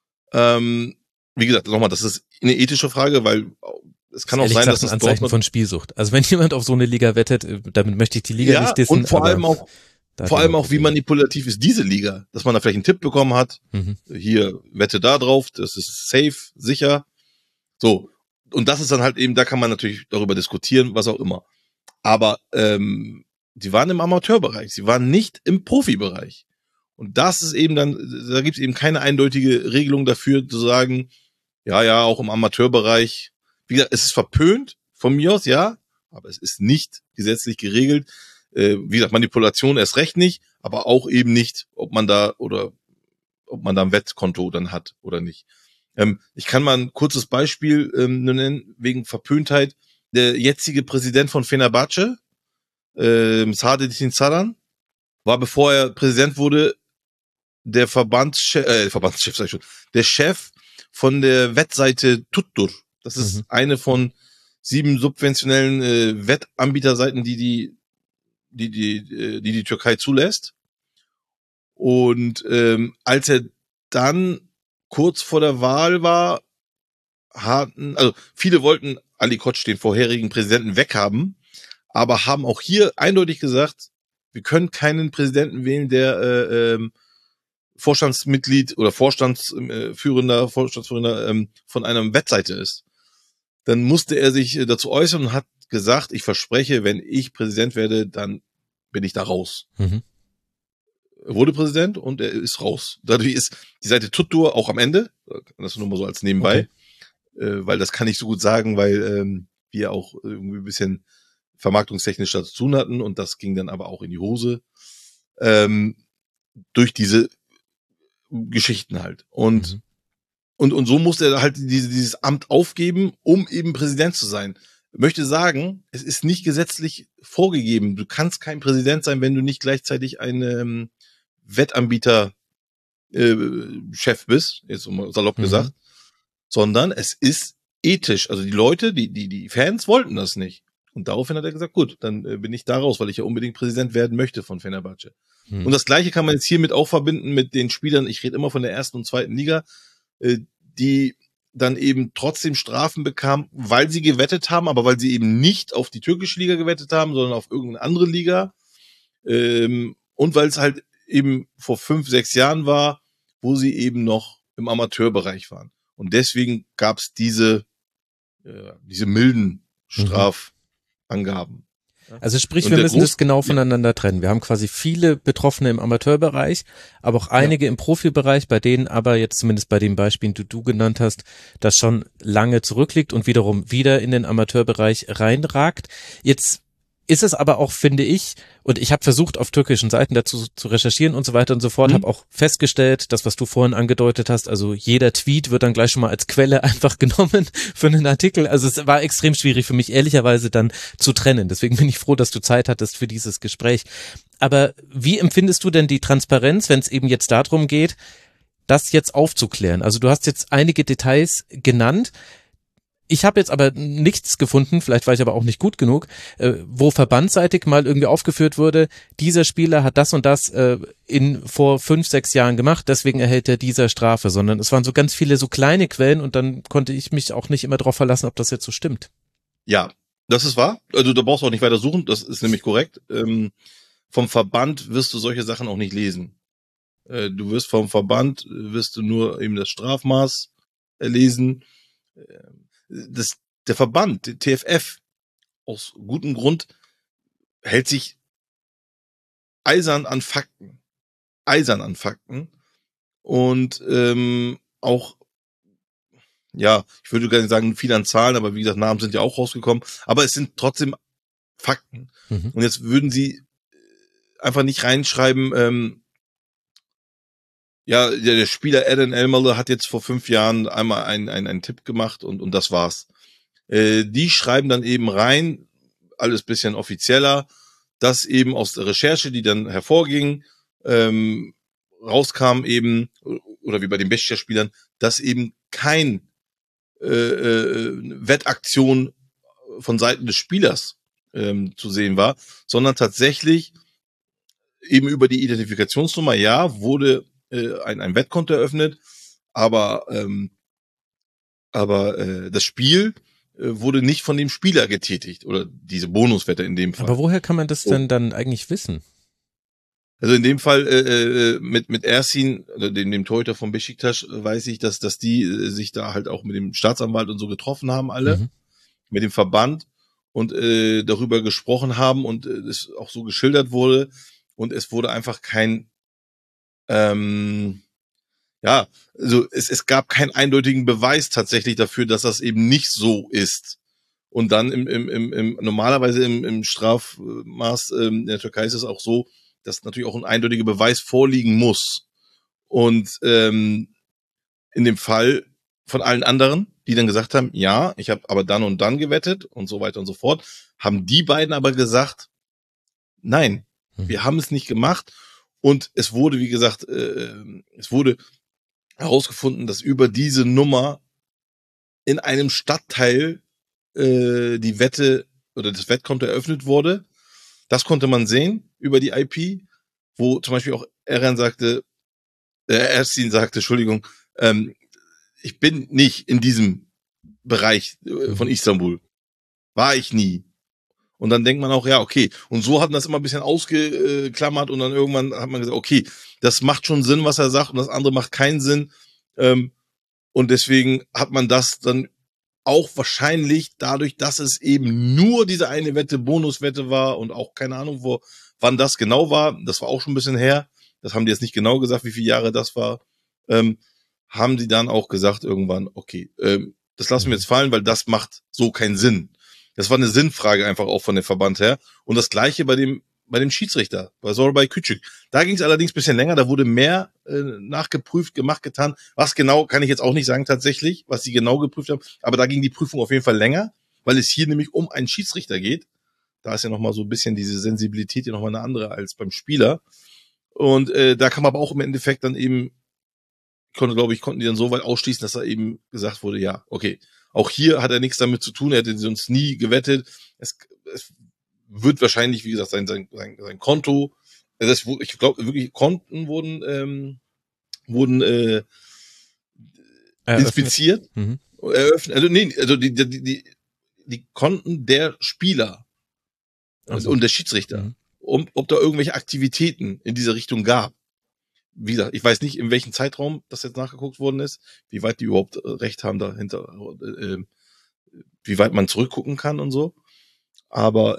D: Wie gesagt, nochmal, das ist eine ethische Frage, weil es kann auch sein, dass es
A: ein Anzeichen von Spielsucht. Also wenn jemand auf so eine Liga wettet, damit möchte ich die Liga nicht dissen.
D: Und vor allem auch, wie manipulativ ist diese Liga, dass man da vielleicht einen Tipp bekommen hat, hier, wette da drauf, das ist safe, sicher. So. Und das ist dann halt eben, da kann man natürlich darüber diskutieren, was auch immer. Aber die waren im Amateurbereich, sie waren nicht im Profibereich. Und das ist eben dann, da gibt es eben keine eindeutige Regelung dafür, zu sagen, ja, auch im Amateurbereich. Wie gesagt, es ist verpönt, von mir aus, ja, aber es ist nicht gesetzlich geregelt. Wie gesagt, Manipulation erst recht nicht, aber auch eben nicht, ob man da ein Wettkonto dann hat oder nicht. Ich kann mal ein kurzes Beispiel nennen, wegen Verpöntheit. Der jetzige Präsident von Fenerbahce, Saadettin Saran, war, bevor er Präsident wurde, der Verbandschef, sag ich schon, der Chef von der Wettseite Tuttur. Das ist eine von 7 subventionellen Wettanbieterseiten, die Türkei zulässt. Und als er dann kurz vor der Wahl war, also viele wollten Ali Koç, den vorherigen Präsidenten, weghaben, aber haben auch hier eindeutig gesagt, wir können keinen Präsidenten wählen, der Vorstandsmitglied oder Vorstandsführender von einer Wettseite ist. Dann musste er sich dazu äußern und hat gesagt, ich verspreche, wenn ich Präsident werde, dann bin ich da raus.
A: Mhm.
D: Er wurde Präsident und er ist raus. Dadurch ist die Seite Tuttur auch am Ende. Das nur mal so als nebenbei. Okay. Weil das kann ich so gut sagen, weil wir auch irgendwie ein bisschen vermarktungstechnisch dazu tun hatten und das ging dann aber auch in die Hose. Durch diese Geschichten halt. Und so musste er halt dieses Amt aufgeben, um eben Präsident zu sein. Ich möchte sagen, es ist nicht gesetzlich vorgegeben. Du kannst kein Präsident sein, wenn du nicht gleichzeitig ein Wettanbieter Chef bist, jetzt so salopp gesagt, sondern es ist ethisch. Also die Leute, die Fans wollten das nicht. Und daraufhin hat er gesagt, gut, dann bin ich da raus, weil ich ja unbedingt Präsident werden möchte von Fenerbahce. Und das Gleiche kann man jetzt hiermit auch verbinden mit den Spielern, ich rede immer von der 1. und 2. Liga, die dann eben trotzdem Strafen bekamen, weil sie gewettet haben, aber weil sie eben nicht auf die türkische Liga gewettet haben, sondern auf irgendeine andere Liga. Und weil es halt eben vor 5, 6 Jahren war, wo sie eben noch im Amateurbereich waren. Und deswegen gab es diese milden Strafangaben.
A: Also sprich, wir müssen das genau voneinander trennen. Wir haben quasi viele Betroffene im Amateurbereich, aber auch einige im Profibereich, bei denen aber jetzt zumindest bei den Beispielen, die du genannt hast, das schon lange zurückliegt und wiederum wieder in den Amateurbereich reinragt. Jetzt ist es aber auch, finde ich, und ich habe versucht, auf türkischen Seiten dazu zu recherchieren und so weiter und so fort, habe auch festgestellt, das, was du vorhin angedeutet hast, also jeder Tweet wird dann gleich schon mal als Quelle einfach genommen für einen Artikel. Also es war extrem schwierig für mich, ehrlicherweise dann zu trennen. Deswegen bin ich froh, dass du Zeit hattest für dieses Gespräch. Aber wie empfindest du denn die Transparenz, wenn es eben jetzt darum geht, das jetzt aufzuklären? Also du hast jetzt einige Details genannt. Ich habe jetzt aber nichts gefunden, vielleicht war ich aber auch nicht gut genug, wo verbandsseitig mal irgendwie aufgeführt wurde, dieser Spieler hat das und das vor 5, 6 Jahren gemacht, deswegen erhält er dieser Strafe, sondern es waren so ganz viele so kleine Quellen und dann konnte ich mich auch nicht immer darauf verlassen, ob das jetzt so stimmt.
D: Ja, das ist wahr. Also da brauchst du auch nicht weiter suchen, das ist nämlich korrekt. Vom Verband wirst du solche Sachen auch nicht lesen. Du wirst vom Verband, wirst du nur eben das Strafmaß lesen. Der Verband, der TFF, aus gutem Grund, hält sich eisern an Fakten. Und auch, ja, ich würde gar nicht sagen viel an Zahlen, aber wie gesagt, Namen sind ja auch rausgekommen. Aber es sind trotzdem Fakten. Und jetzt würden sie einfach nicht reinschreiben, ja, der Spieler Eren Elmalı hat jetzt vor 5 Jahren einmal einen Tipp gemacht und das war's. Die schreiben dann eben rein, alles bisschen offizieller, dass eben aus der Recherche, die dann hervorging, rauskam eben, oder wie bei den Beşiktaş-Spielern, dass eben kein Wettaktion von Seiten des Spielers zu sehen war, sondern tatsächlich eben über die Identifikationsnummer, ja, wurde ein Wettkonto eröffnet, aber das Spiel wurde nicht von dem Spieler getätigt oder diese Bonuswette in dem Fall.
A: Aber woher kann man das denn dann eigentlich wissen?
D: Also in dem Fall mit Ersin, dem Torhüter von Beşiktaş, weiß ich, dass die sich da halt auch mit dem Staatsanwalt und so getroffen haben, alle, mit dem Verband und darüber gesprochen haben und es auch so geschildert wurde und es wurde einfach kein ja, also es gab keinen eindeutigen Beweis tatsächlich dafür, dass das eben nicht so ist. Und dann normalerweise im Strafmaß in der Türkei ist es auch so, dass natürlich auch ein eindeutiger Beweis vorliegen muss. Und in dem Fall von allen anderen, die dann gesagt haben, ja, ich habe aber dann und dann gewettet und so weiter und so fort, haben die beiden aber gesagt, nein, wir haben es nicht gemacht. Und es wurde, wie gesagt, es wurde herausgefunden, dass über diese Nummer in einem Stadtteil die Wette oder das Wettkonto eröffnet wurde. Das konnte man sehen über die IP, wo zum Beispiel auch Ersin sagte, Entschuldigung, ich bin nicht in diesem Bereich von Istanbul. War ich nie. Und dann denkt man auch, ja, okay. Und so hat man das immer ein bisschen ausgeklammert und dann irgendwann hat man gesagt, okay, das macht schon Sinn, was er sagt und das andere macht keinen Sinn. Und deswegen hat man das dann auch wahrscheinlich dadurch, dass es eben nur diese eine Wette, Bonuswette war und auch keine Ahnung, Wann das genau war, das war auch schon ein bisschen her. Das haben die jetzt nicht genau gesagt, wie viele Jahre das war. Haben die dann auch gesagt irgendwann, okay, das lassen wir jetzt fallen, weil das macht so keinen Sinn. Das war eine Sinnfrage einfach auch von dem Verband her. Und das Gleiche bei dem Schiedsrichter, bei Zorbay Küçük. Da ging es allerdings ein bisschen länger, da wurde mehr nachgeprüft, gemacht, getan. Was genau, kann ich jetzt auch nicht sagen tatsächlich, was sie genau geprüft haben. Aber da ging die Prüfung auf jeden Fall länger, weil es hier nämlich um einen Schiedsrichter geht. Da ist ja nochmal so ein bisschen diese Sensibilität ja nochmal eine andere als beim Spieler. Und da kann man aber auch im Endeffekt dann eben, konnten die dann so weit ausschließen, dass da eben gesagt wurde, ja, okay, auch hier hat er nichts damit zu tun, er hätte uns nie gewettet. Es wird wahrscheinlich, wie gesagt, sein Konto, also ich glaube wirklich, Konten wurden inspiziert, eröffnet, also die Konten der Spieler und der Schiedsrichter, ob da irgendwelche Aktivitäten in dieser Richtung gab. Wie gesagt, ich weiß nicht, in welchem Zeitraum das jetzt nachgeguckt worden ist, wie weit die überhaupt Recht haben dahinter, wie weit man zurückgucken kann und so. Aber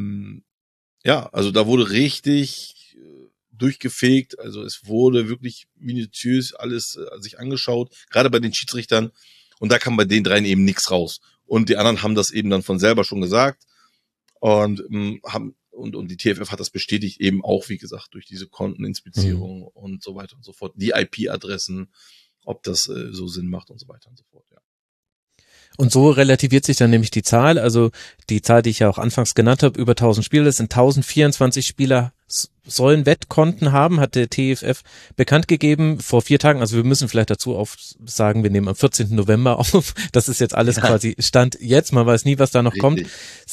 D: ja, also da wurde richtig durchgefegt, also es wurde wirklich minutiös alles sich angeschaut, gerade bei den Schiedsrichtern, und da kam bei den dreien eben nichts raus. Und die anderen haben das eben dann von selber schon gesagt und und die TFF hat das bestätigt, eben auch, wie gesagt, durch diese Konteninspizierung und so weiter und so fort. Die IP-Adressen, ob das so Sinn macht und so weiter und so fort, ja.
A: Und so relativiert sich dann nämlich die Zahl, also die Zahl, die ich ja auch anfangs genannt habe, über 1000 Spieler, das sind 1024 Spieler sollen Wettkonten haben, hat der TFF bekannt gegeben vor 4 Tagen, also wir müssen vielleicht dazu sagen, wir nehmen am 14. November auf, das ist jetzt alles quasi Stand jetzt, man weiß nie, was da noch kommt.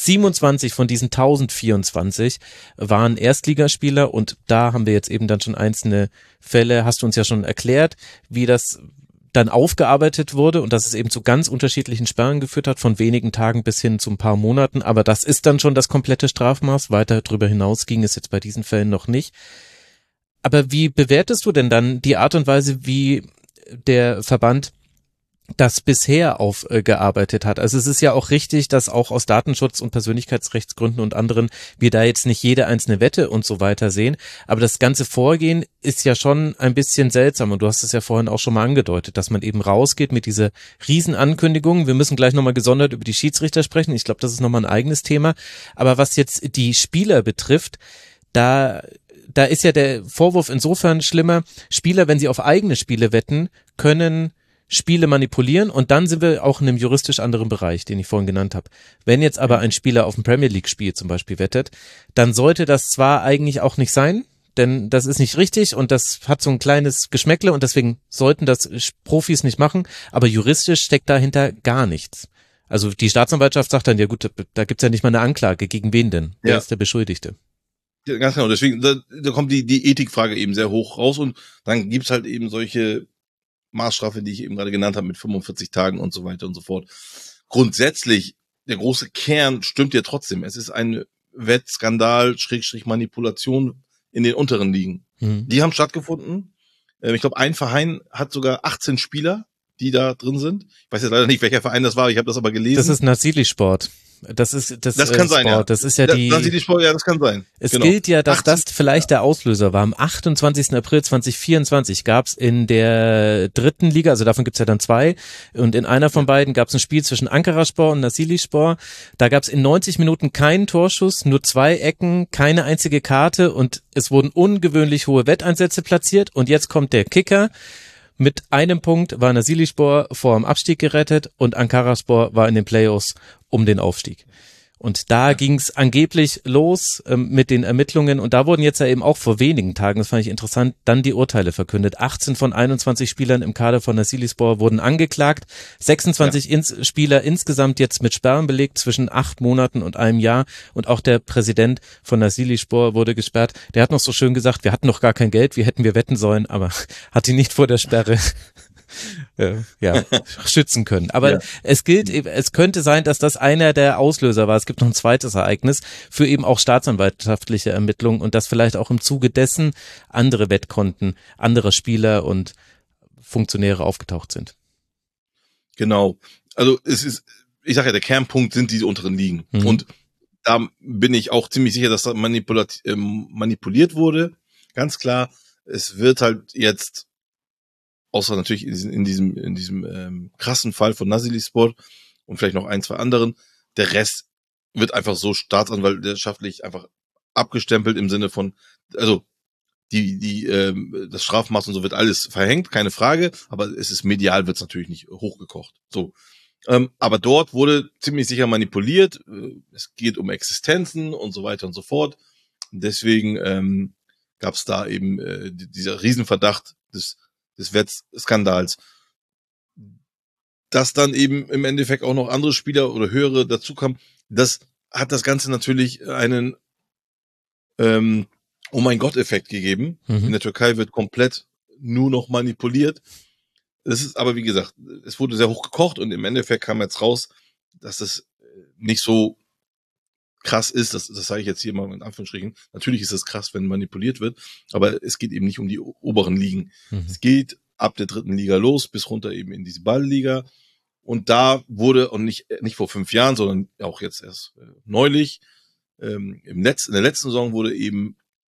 A: 27 von diesen 1024 waren Erstligaspieler und da haben wir jetzt eben dann schon einzelne Fälle, hast du uns ja schon erklärt, wie das dann aufgearbeitet wurde und dass es eben zu ganz unterschiedlichen Sperren geführt hat, von wenigen Tagen bis hin zu ein paar Monaten, aber das ist dann schon das komplette Strafmaß, weiter drüber hinaus ging es jetzt bei diesen Fällen noch nicht. Aber wie bewertest du denn dann die Art und Weise, wie der Verband das bisher aufgearbeitet hat? Also es ist ja auch richtig, dass auch aus Datenschutz- und Persönlichkeitsrechtsgründen und anderen wir da jetzt nicht jede einzelne Wette und so weiter sehen, aber das ganze Vorgehen ist ja schon ein bisschen seltsam und du hast es ja vorhin auch schon mal angedeutet, dass man eben rausgeht mit dieser Riesenankündigung. Wir müssen gleich nochmal gesondert über die Schiedsrichter sprechen, ich glaube, das ist nochmal ein eigenes Thema, aber was jetzt die Spieler betrifft, da ist ja der Vorwurf insofern schlimmer, Spieler, wenn sie auf eigene Spiele wetten, können Spiele manipulieren und dann sind wir auch in einem juristisch anderen Bereich, den ich vorhin genannt habe. Wenn jetzt aber ein Spieler auf ein Premier League Spiel zum Beispiel wettet, dann sollte das zwar eigentlich auch nicht sein, denn das ist nicht richtig und das hat so ein kleines Geschmäckle und deswegen sollten das Profis nicht machen, aber juristisch steckt dahinter gar nichts. Also die Staatsanwaltschaft sagt dann, ja gut, da gibt's ja nicht mal eine Anklage, gegen wen denn? Wer ist der Beschuldigte?
D: Ja, ganz genau, deswegen, da kommt die Ethikfrage eben sehr hoch raus und dann gibt's halt eben solche Maßstrafe, die ich eben gerade genannt habe, mit 45 Tagen und so weiter und so fort. Grundsätzlich, der große Kern stimmt ja trotzdem. Es ist ein Wettskandal, Manipulation in den unteren Ligen. Die haben stattgefunden. Ich glaube, ein Verein hat sogar 18 Spieler, die da drin sind. Ich weiß jetzt leider nicht, welcher Verein das war, ich habe das aber gelesen.
A: Das ist Nasili Sport. Das
D: kann sein, ja.
A: Das ist ja
D: das kann sein.
A: Es gilt ja, dass das vielleicht der Auslöser war. Am 28. April 2024 gab es in der dritten Liga, also davon gibt's ja dann 2, und in einer von beiden gab es ein Spiel zwischen Ankaraspor und Nasilispor. Da gab es in 90 Minuten keinen Torschuss, nur 2 Ecken, keine einzige Karte und es wurden ungewöhnlich hohe Wetteinsätze platziert. Und jetzt kommt der Kicker. Mit einem Punkt war Nasilispor vor dem Abstieg gerettet und Ankaraspor war in den Playoffs um den Aufstieg. Und da ging's angeblich los mit den Ermittlungen und da wurden jetzt ja eben auch vor wenigen Tagen, das fand ich interessant, dann die Urteile verkündet. 18 von 21 Spielern im Kader von Nasilispor wurden angeklagt, 26 Spieler insgesamt jetzt mit Sperren belegt zwischen 8 Monaten und einem Jahr und auch der Präsident von Nasilispor wurde gesperrt. Der hat noch so schön gesagt, wir hatten noch gar kein Geld, wie hätten wir wetten sollen, aber hat ihn nicht vor der Sperre schützen können. Aber es könnte sein, dass das einer der Auslöser war. Es gibt noch ein zweites Ereignis für eben auch staatsanwaltschaftliche Ermittlungen und dass vielleicht auch im Zuge dessen andere Wettkonten, andere Spieler und Funktionäre aufgetaucht sind.
D: Genau. Also ich sage ja, der Kernpunkt sind diese unteren Ligen. Und da bin ich auch ziemlich sicher, dass da manipuliert wurde. Ganz klar, es wird halt jetzt, außer natürlich in diesem krassen Fall von Nazillispor und vielleicht noch ein, zwei anderen, der Rest wird einfach so staatsanwaltschaftlich einfach abgestempelt im Sinne von, also das Strafmaß und so wird alles verhängt, keine Frage, aber es ist medial, wird's natürlich nicht hochgekocht. So. Aber dort wurde ziemlich sicher manipuliert. Es geht um Existenzen und so weiter und so fort. Und deswegen gab es da eben dieser Riesenverdacht des Wettskandals. Dass dann eben im Endeffekt auch noch andere Spieler oder höhere dazu kamen, das hat das Ganze natürlich einen Oh mein Gott-Effekt gegeben. In der Türkei wird komplett nur noch manipuliert. Das ist aber, wie gesagt, es wurde sehr hoch gekocht und im Endeffekt kam jetzt raus, dass es nicht so krass ist. Das sage ich jetzt hier mal in Anführungsstrichen. Natürlich ist es krass, wenn manipuliert wird, aber es geht eben nicht um die oberen Ligen. Es geht ab der 3. Liga los, bis runter eben in diese Ballliga. Und da wurde, und nicht vor 5 Jahren, sondern auch jetzt erst neulich, in der letzten Saison wurde eben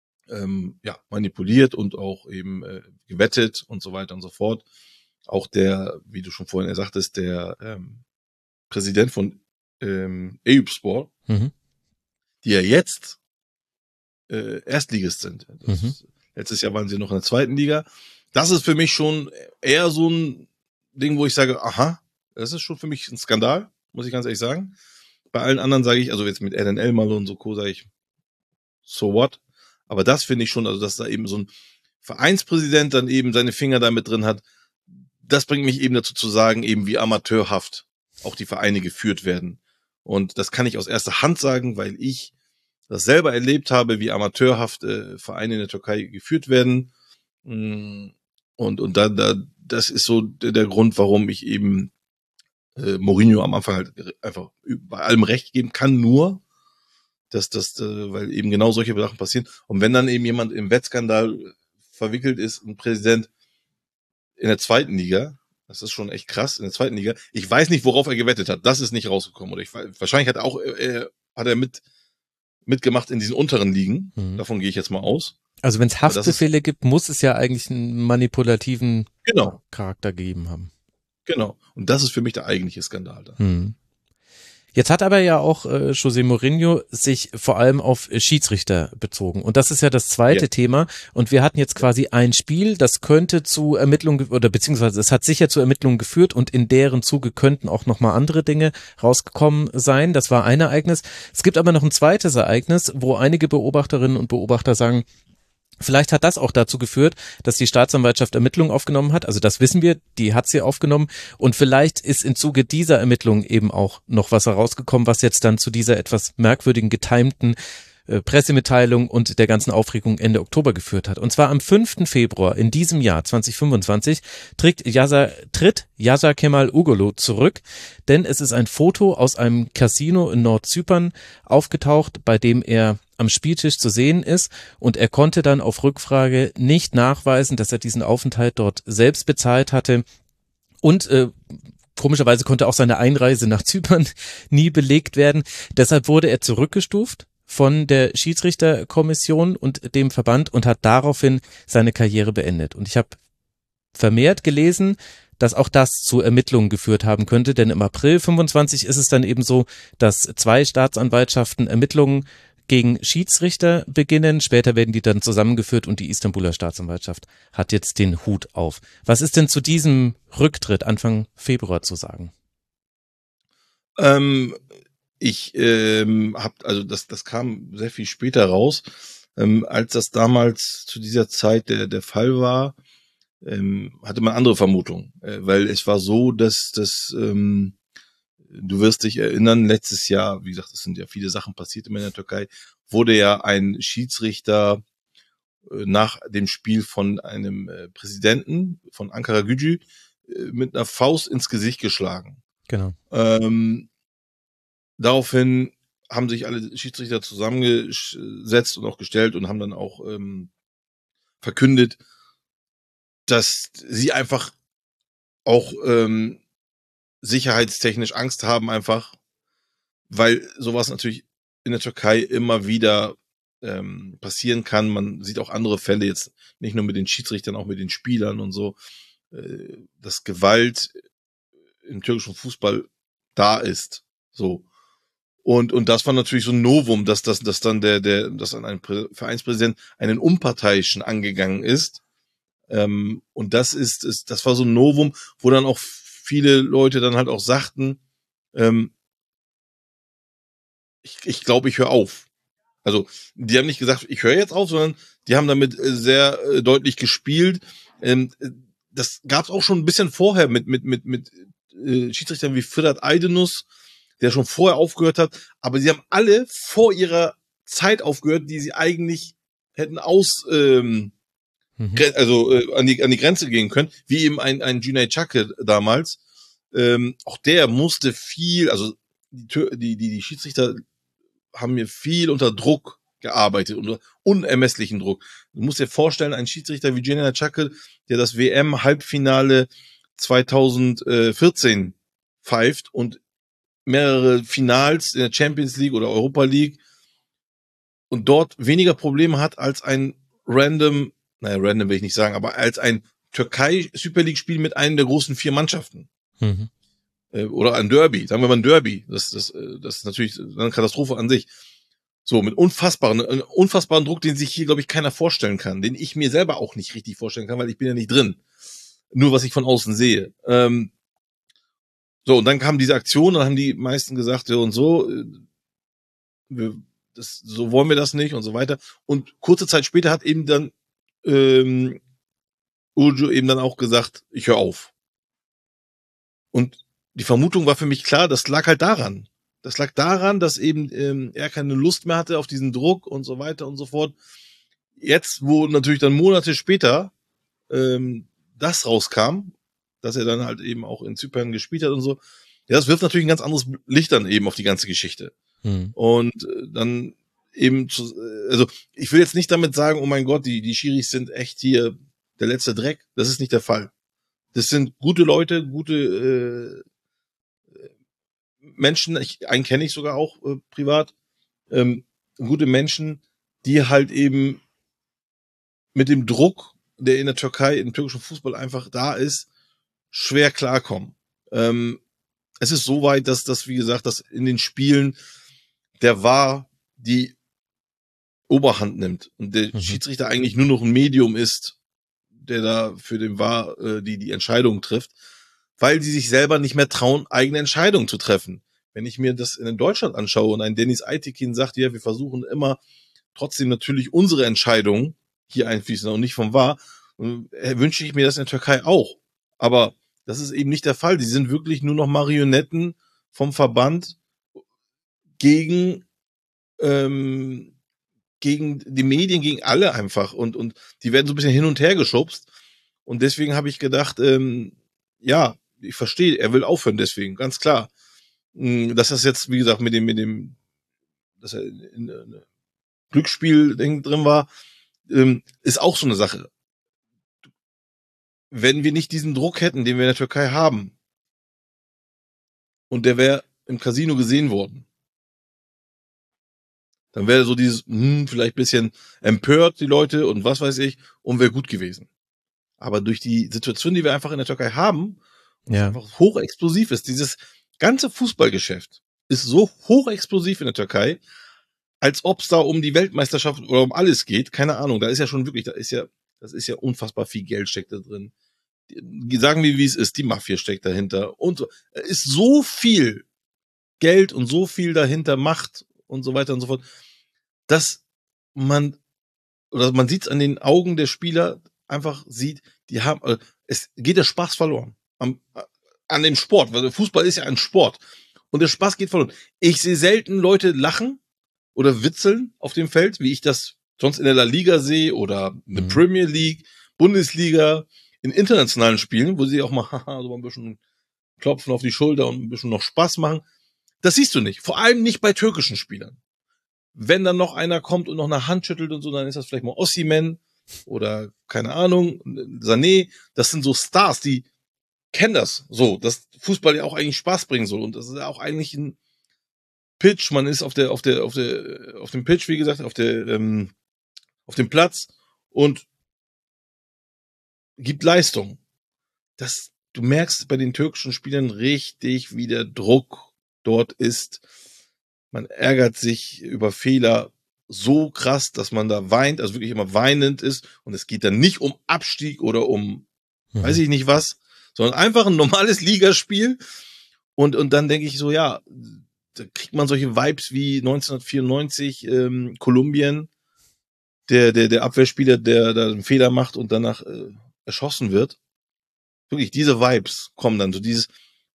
D: manipuliert und auch eben gewettet und so weiter und so fort. Auch der, wie du schon vorhin sagtest, der Präsident von Eyüpspor, die ja jetzt Erstligist sind. Letztes Jahr waren sie noch in der 2. Liga. Das ist für mich schon eher so ein Ding, wo ich sage, aha, das ist schon für mich ein Skandal, muss ich ganz ehrlich sagen. Bei allen anderen sage ich, also jetzt mit Eden Elmalu und so Co. sage ich, so what? Aber das finde ich schon, also dass da eben so ein Vereinspräsident dann eben seine Finger da mit drin hat, das bringt mich eben dazu zu sagen, eben wie amateurhaft auch die Vereine geführt werden. Und das kann ich aus erster Hand sagen, weil ich das selber erlebt habe, wie amateurhaft Vereine in der Türkei geführt werden. Und das ist so der Grund, warum ich eben Mourinho am Anfang halt einfach bei allem Recht geben kann, nur weil eben genau solche Sachen passieren. Und wenn dann eben jemand im Wettskandal verwickelt ist, ein Präsident in der 2. Liga, das ist schon echt krass, in der 2. Liga, ich weiß nicht, worauf er gewettet hat, das ist nicht rausgekommen. Oder wahrscheinlich hat er mitgemacht in diesen unteren Ligen, davon gehe ich jetzt mal aus.
A: Also wenn es Haftbefehle gibt, muss es ja eigentlich einen manipulativen Charakter gegeben haben.
D: Genau, und das ist für mich der eigentliche Skandal da.
A: Jetzt hat aber ja auch José Mourinho sich vor allem auf Schiedsrichter bezogen. Und das ist ja das zweite Thema. Und wir hatten jetzt quasi ein Spiel, das könnte zu Ermittlungen oder beziehungsweise es hat sicher zu Ermittlungen geführt und in deren Zuge könnten auch nochmal andere Dinge rausgekommen sein. Das war ein Ereignis. Es gibt aber noch ein zweites Ereignis, wo einige Beobachterinnen und Beobachter sagen, vielleicht hat das auch dazu geführt, dass die Staatsanwaltschaft Ermittlungen aufgenommen hat. Also das wissen wir, die hat sie aufgenommen. Und vielleicht ist im Zuge dieser Ermittlungen eben auch noch was herausgekommen, was jetzt dann zu dieser etwas merkwürdigen, getimten Pressemitteilung und der ganzen Aufregung Ende Oktober geführt hat. Und zwar am 5. Februar in diesem Jahr 2025 tritt Yasar Kemal Ugolo zurück, denn es ist ein Foto aus einem Casino in Nordzypern aufgetaucht, bei dem er am Spieltisch zu sehen ist, und er konnte dann auf Rückfrage nicht nachweisen, dass er diesen Aufenthalt dort selbst bezahlt hatte, und komischerweise konnte auch seine Einreise nach Zypern nie belegt werden. Deshalb wurde er zurückgestuft von der Schiedsrichterkommission und dem Verband und hat daraufhin seine Karriere beendet. Und ich habe vermehrt gelesen, dass auch das zu Ermittlungen geführt haben könnte, denn im April 25 ist es dann eben so, dass 2 Staatsanwaltschaften Ermittlungen gegen Schiedsrichter beginnen. Später werden die dann zusammengeführt und die Istanbuler Staatsanwaltschaft hat jetzt den Hut auf. Was ist denn zu diesem Rücktritt Anfang Februar zu sagen?
D: Das kam sehr viel später raus, als das damals zu dieser Zeit der Fall war, hatte man andere Vermutungen, weil es war so, dass du wirst dich erinnern, letztes Jahr, wie gesagt, es sind ja viele Sachen passiert in der Türkei, wurde ja ein Schiedsrichter nach dem Spiel von einem Präsidenten von Ankaragücü mit einer Faust ins Gesicht geschlagen.
A: Genau.
D: Daraufhin haben sich alle Schiedsrichter zusammengesetzt und auch gestellt und haben dann auch verkündet, dass sie einfach auch sicherheitstechnisch Angst haben, einfach, weil sowas natürlich in der Türkei immer wieder passieren kann. Man sieht auch andere Fälle, jetzt nicht nur mit den Schiedsrichtern, auch mit den Spielern und so, dass Gewalt im türkischen Fußball da ist. So. Und das war natürlich so ein Novum, dass dann dass dann ein Vereinspräsident einen Unparteiischen angegangen ist. Und das war so ein Novum, wo dann auch viele Leute dann halt auch sagten, ich glaube, ich höre auf. Also, die haben nicht gesagt, ich höre jetzt auf, sondern die haben damit sehr deutlich gespielt. Das gab es auch schon ein bisschen vorher mit Schiedsrichtern wie Fırat Aydınus, der schon vorher aufgehört hat. Aber sie haben alle vor ihrer Zeit aufgehört, die sie eigentlich hätten an die Grenze gehen können, wie eben ein Cüneyt Çakır damals. Auch der musste viel, also die Schiedsrichter haben mir viel unter Druck gearbeitet, unter unermesslichen Druck. Du musst dir vorstellen, ein Schiedsrichter wie Cüneyt Çakır, der das WM-Halbfinale 2014 pfeift und mehrere Finals in der Champions League oder Europa League und dort weniger Probleme hat als ein random will ich nicht sagen, aber als ein Türkei-Super League-Spiel mit einem der großen 4 Mannschaften. Mhm. Oder ein Derby, sagen wir mal ein Derby. Das ist natürlich eine Katastrophe an sich. So, mit unfassbaren Druck, den sich hier, glaube ich, keiner vorstellen kann, den ich mir selber auch nicht richtig vorstellen kann, weil ich bin ja nicht drin. Nur was ich von außen sehe. So, und dann kam diese Aktion, dann haben die meisten gesagt, ja und so, so wollen wir das nicht und so weiter. Und kurze Zeit später hat eben dann Uğurcu eben dann auch gesagt, ich höre auf. Und die Vermutung war für mich klar, das lag halt daran. Das lag daran, dass eben er keine Lust mehr hatte auf diesen Druck und so weiter und so fort. Jetzt, wo natürlich dann Monate später das rauskam, dass er dann halt eben auch in Zypern gespielt hat und so, ja, das wirft natürlich ein ganz anderes Licht dann eben auf die ganze Geschichte. Und dann eben, also ich will jetzt nicht damit sagen, oh mein Gott, die Schiris sind echt hier der letzte Dreck. Das ist nicht der Fall. Das sind gute Leute, gute Menschen, einen kenne ich sogar auch privat, gute Menschen, die halt eben mit dem Druck, der in der Türkei, im türkischen Fußball einfach da ist, schwer klarkommen. Es ist so weit, dass, wie gesagt, dass in den Spielen der VAR die Oberhand nimmt und der Schiedsrichter eigentlich nur noch ein Medium ist, der da für den VAR die Entscheidung trifft, weil sie sich selber nicht mehr trauen, eigene Entscheidungen zu treffen. Wenn ich mir das in Deutschland anschaue und ein Deniz Aytekin sagt, ja, wir versuchen immer trotzdem natürlich unsere Entscheidungen hier einfließen und nicht vom VAR, wünsche ich mir das in der Türkei auch. Aber das ist eben nicht der Fall. Sie sind wirklich nur noch Marionetten vom Verband gegen die Medien, gegen alle einfach. Und die werden so ein bisschen hin und her geschubst. Und deswegen habe ich gedacht, ja, ich verstehe, er will aufhören deswegen, ganz klar. Dass das jetzt, wie gesagt, mit dem, dass er in Glücksspiel-Ding drin war, ist auch so eine Sache. Wenn wir nicht diesen Druck hätten, den wir in der Türkei haben, und der wäre im Casino gesehen worden, dann wäre so dieses, vielleicht ein bisschen empört, die Leute und was weiß ich, und wäre gut gewesen. Aber durch die Situation, die wir einfach in der Türkei haben, ja, einfach hochexplosiv ist, dieses ganze Fußballgeschäft ist so hochexplosiv in der Türkei, als ob es da um die Weltmeisterschaft oder um alles geht. Keine Ahnung, da ist ja schon wirklich, das ist ja unfassbar viel Geld steckt da drin. Sagen wir, wie es ist, die Mafia steckt dahinter und so. Es ist so viel Geld und so viel dahinter Macht und so weiter und so fort, dass man sieht es an den Augen der Spieler, einfach sieht, es geht der Spaß verloren an dem Sport, weil Fußball ist ja ein Sport und der Spaß geht verloren. Ich sehe selten Leute lachen oder witzeln auf dem Feld, wie ich das sonst in der La Liga sehe oder in der Premier League, Bundesliga, in internationalen Spielen, wo sie auch mal so ein bisschen klopfen auf die Schulter und ein bisschen noch Spaß machen. Das siehst du nicht, vor allem nicht bei türkischen Spielern. Wenn dann noch einer kommt und noch eine Hand schüttelt und so, dann ist das vielleicht mal Osimhen oder keine Ahnung, Sané. Das sind so Stars, die kennen das so, dass Fußball ja auch eigentlich Spaß bringen soll und das ist ja auch eigentlich Pitch, man ist auf dem Pitch, wie gesagt, auf dem Platz und gibt Leistung. Du merkst bei den türkischen Spielern richtig, wie der Druck dort ist. Man ärgert sich über Fehler so krass, dass man da weint, also wirklich immer weinend ist. Und es geht dann nicht um Abstieg oder um, weiß ich nicht was, sondern einfach ein normales Ligaspiel. Und dann denke ich so, ja, da kriegt man solche Vibes wie 1994 Kolumbien, der Abwehrspieler, der da einen Fehler macht und danach erschossen wird. Wirklich, diese Vibes kommen dann so dieses,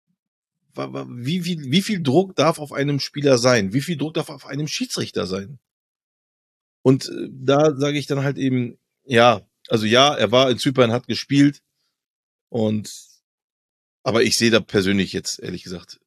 D: wie viel Druck darf auf einem Spieler sein? Wie viel Druck darf auf einem Schiedsrichter sein? Und da sage ich dann halt eben, ja, also ja, er war in Zypern, hat gespielt aber ich sehe da persönlich jetzt, ehrlich gesagt,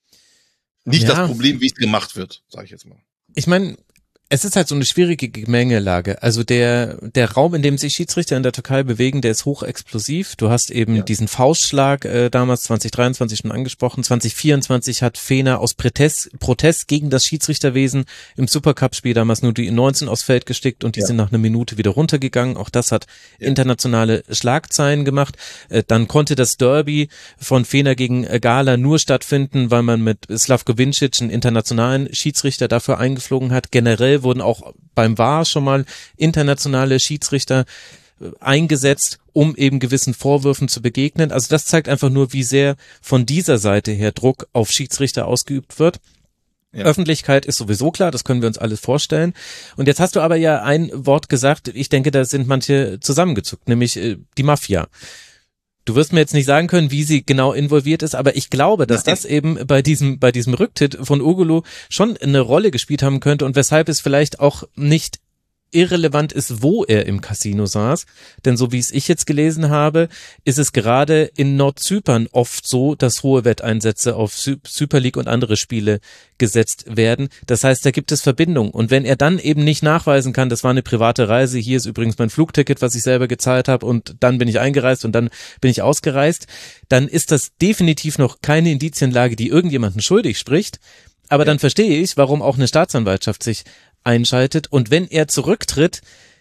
D: nicht das Problem, wie es gemacht wird, sage ich jetzt mal.
A: Ich meine, es ist halt so eine schwierige Gemengelage. Also der Raum, in dem sich Schiedsrichter in der Türkei bewegen, der ist hochexplosiv. Du hast eben diesen Faustschlag damals 2023 schon angesprochen. 2024 hat Fener aus Protest gegen das Schiedsrichterwesen im Supercup-Spiel damals nur die 19 aufs Feld gestickt und die sind nach einer Minute wieder runtergegangen. Auch das hat internationale Schlagzeilen gemacht. Dann konnte das Derby von Fener gegen Gala nur stattfinden, weil man mit Slavko Vincic einen internationalen Schiedsrichter dafür eingeflogen hat. Generell wurden auch beim VAR schon mal internationale Schiedsrichter eingesetzt, um eben gewissen Vorwürfen zu begegnen. Also das zeigt einfach nur, wie sehr von dieser Seite her Druck auf Schiedsrichter ausgeübt wird. Ja. Öffentlichkeit ist sowieso klar, das können wir uns alles vorstellen. Und jetzt hast du aber ja ein Wort gesagt, ich denke, da sind manche zusammengezuckt, nämlich die Mafia. Du wirst mir jetzt nicht sagen können, wie sie genau involviert ist, aber ich glaube, dass das eben bei diesem Rücktritt von Oglu schon eine Rolle gespielt haben könnte und weshalb es vielleicht auch nicht irrelevant ist, wo er im Casino saß. Denn so wie es ich jetzt gelesen habe, ist es gerade in Nordzypern oft so, dass hohe Wetteinsätze auf Super League und andere Spiele gesetzt werden. Das heißt, da gibt es Verbindungen. Und wenn er dann eben nicht nachweisen kann, das war eine private Reise, hier ist übrigens mein Flugticket, was ich selber gezahlt habe und dann bin ich eingereist und dann bin ich ausgereist, dann ist das definitiv noch keine Indizienlage, die irgendjemanden schuldig spricht. Aber dann verstehe ich, warum auch eine Staatsanwaltschaft sich einschaltet. Und wenn er zurücktritt,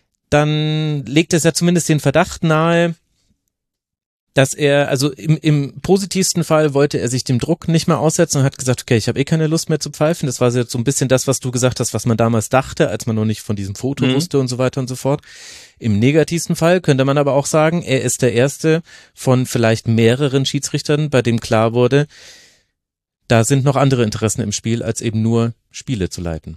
A: dann legt es ja zumindest den Verdacht nahe, dass er, also im positivsten Fall wollte er sich dem Druck nicht mehr aussetzen und hat gesagt, okay, ich habe keine Lust mehr zu pfeifen. Das war so ein bisschen das, was du gesagt hast, was man damals dachte, als man noch nicht von diesem Foto wusste und so weiter und so fort. Im negativsten Fall könnte man aber auch sagen, er ist der erste von vielleicht mehreren Schiedsrichtern, bei dem klar wurde, da sind noch andere Interessen im Spiel, als eben nur Spiele zu leiten.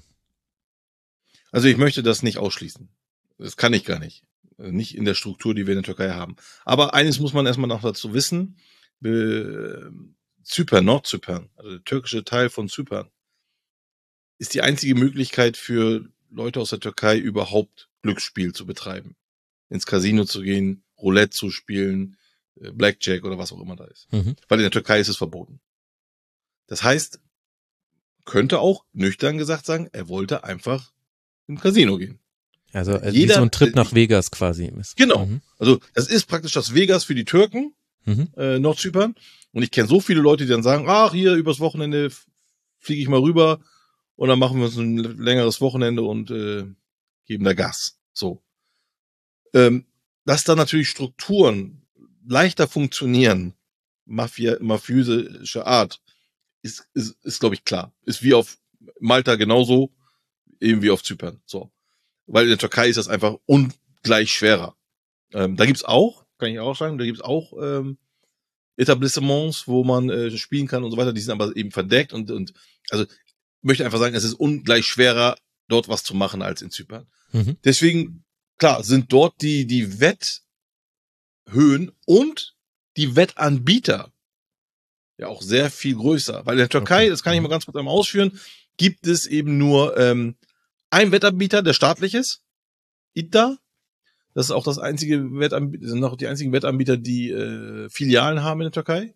D: Also ich möchte das nicht ausschließen. Das kann ich gar nicht. Nicht in der Struktur, die wir in der Türkei haben. Aber eines muss man erstmal noch dazu wissen. Zypern, Nordzypern, also der türkische Teil von Zypern, ist die einzige Möglichkeit für Leute aus der Türkei überhaupt Glücksspiel zu betreiben. Ins Casino zu gehen, Roulette zu spielen, Blackjack oder was auch immer da ist. Weil in der Türkei ist es verboten. Das heißt, könnte auch nüchtern gesagt sagen, er wollte einfach im Casino gehen.
A: Also wie so ein Trip nach Vegas quasi.
D: Genau. Also das ist praktisch das Vegas für die Türken, Nordzypern. Und ich kenne so viele Leute, die dann sagen, ach, hier übers Wochenende fliege ich mal rüber und dann machen wir uns ein längeres Wochenende und geben da Gas. So. Dass da natürlich Strukturen leichter funktionieren, mafiösische Art, ist glaube ich, klar. Ist wie auf Malta genauso, eben wie auf Zypern. So. Weil in der Türkei ist das einfach ungleich schwerer. Da gibt's auch, kann ich auch sagen, da gibt's auch Etablissements, wo man spielen kann und so weiter, die sind aber eben verdeckt und also ich möchte einfach sagen, es ist ungleich schwerer, dort was zu machen als in Zypern. Deswegen, klar, sind dort die Wetthöhen und die Wettanbieter ja auch sehr viel größer. Weil in der Türkei, das kann ich mal ganz kurz einmal ausführen, gibt es eben nur ein Wettanbieter, der staatlich ist, IDDA. Das ist auch das einzige Wettanbieter, sind noch die einzigen Wettanbieter, die Filialen haben in der Türkei.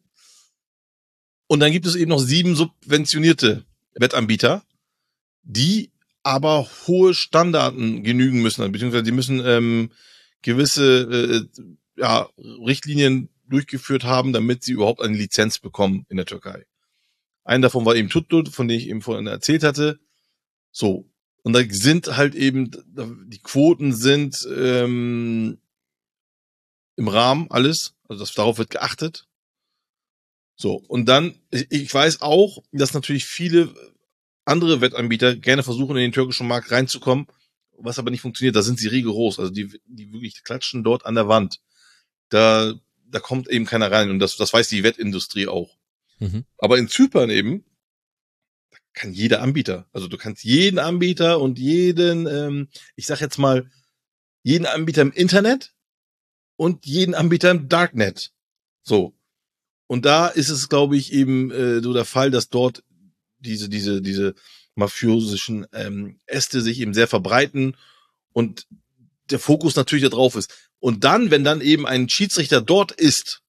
D: Und dann gibt es eben noch 7 subventionierte Wettanbieter, die aber hohe Standarten genügen müssen, beziehungsweise die müssen gewisse Richtlinien durchgeführt haben, damit sie überhaupt eine Lizenz bekommen in der Türkei. Einen davon war eben Tutto, von dem ich eben vorhin erzählt hatte. So. Und da sind halt eben, die Quoten sind im Rahmen alles. Also darauf wird geachtet. So. Und dann, ich weiß auch, dass natürlich viele andere Wettanbieter gerne versuchen, in den türkischen Markt reinzukommen, was aber nicht funktioniert. Da sind sie rigoros. Also die wirklich klatschen dort an der Wand. Da kommt eben keiner rein. Und das weiß die Wettindustrie auch.
A: Mhm.
D: Aber in Zypern eben, da kann jeder Anbieter. Also du kannst jeden Anbieter und jeden, ich sag jetzt mal, jeden Anbieter im Internet und jeden Anbieter im Darknet. So. Und da ist es, glaube ich, eben so der Fall, dass dort diese mafiosischen Äste sich eben sehr verbreiten und der Fokus natürlich da drauf ist. Und dann, wenn dann eben ein Schiedsrichter dort ist,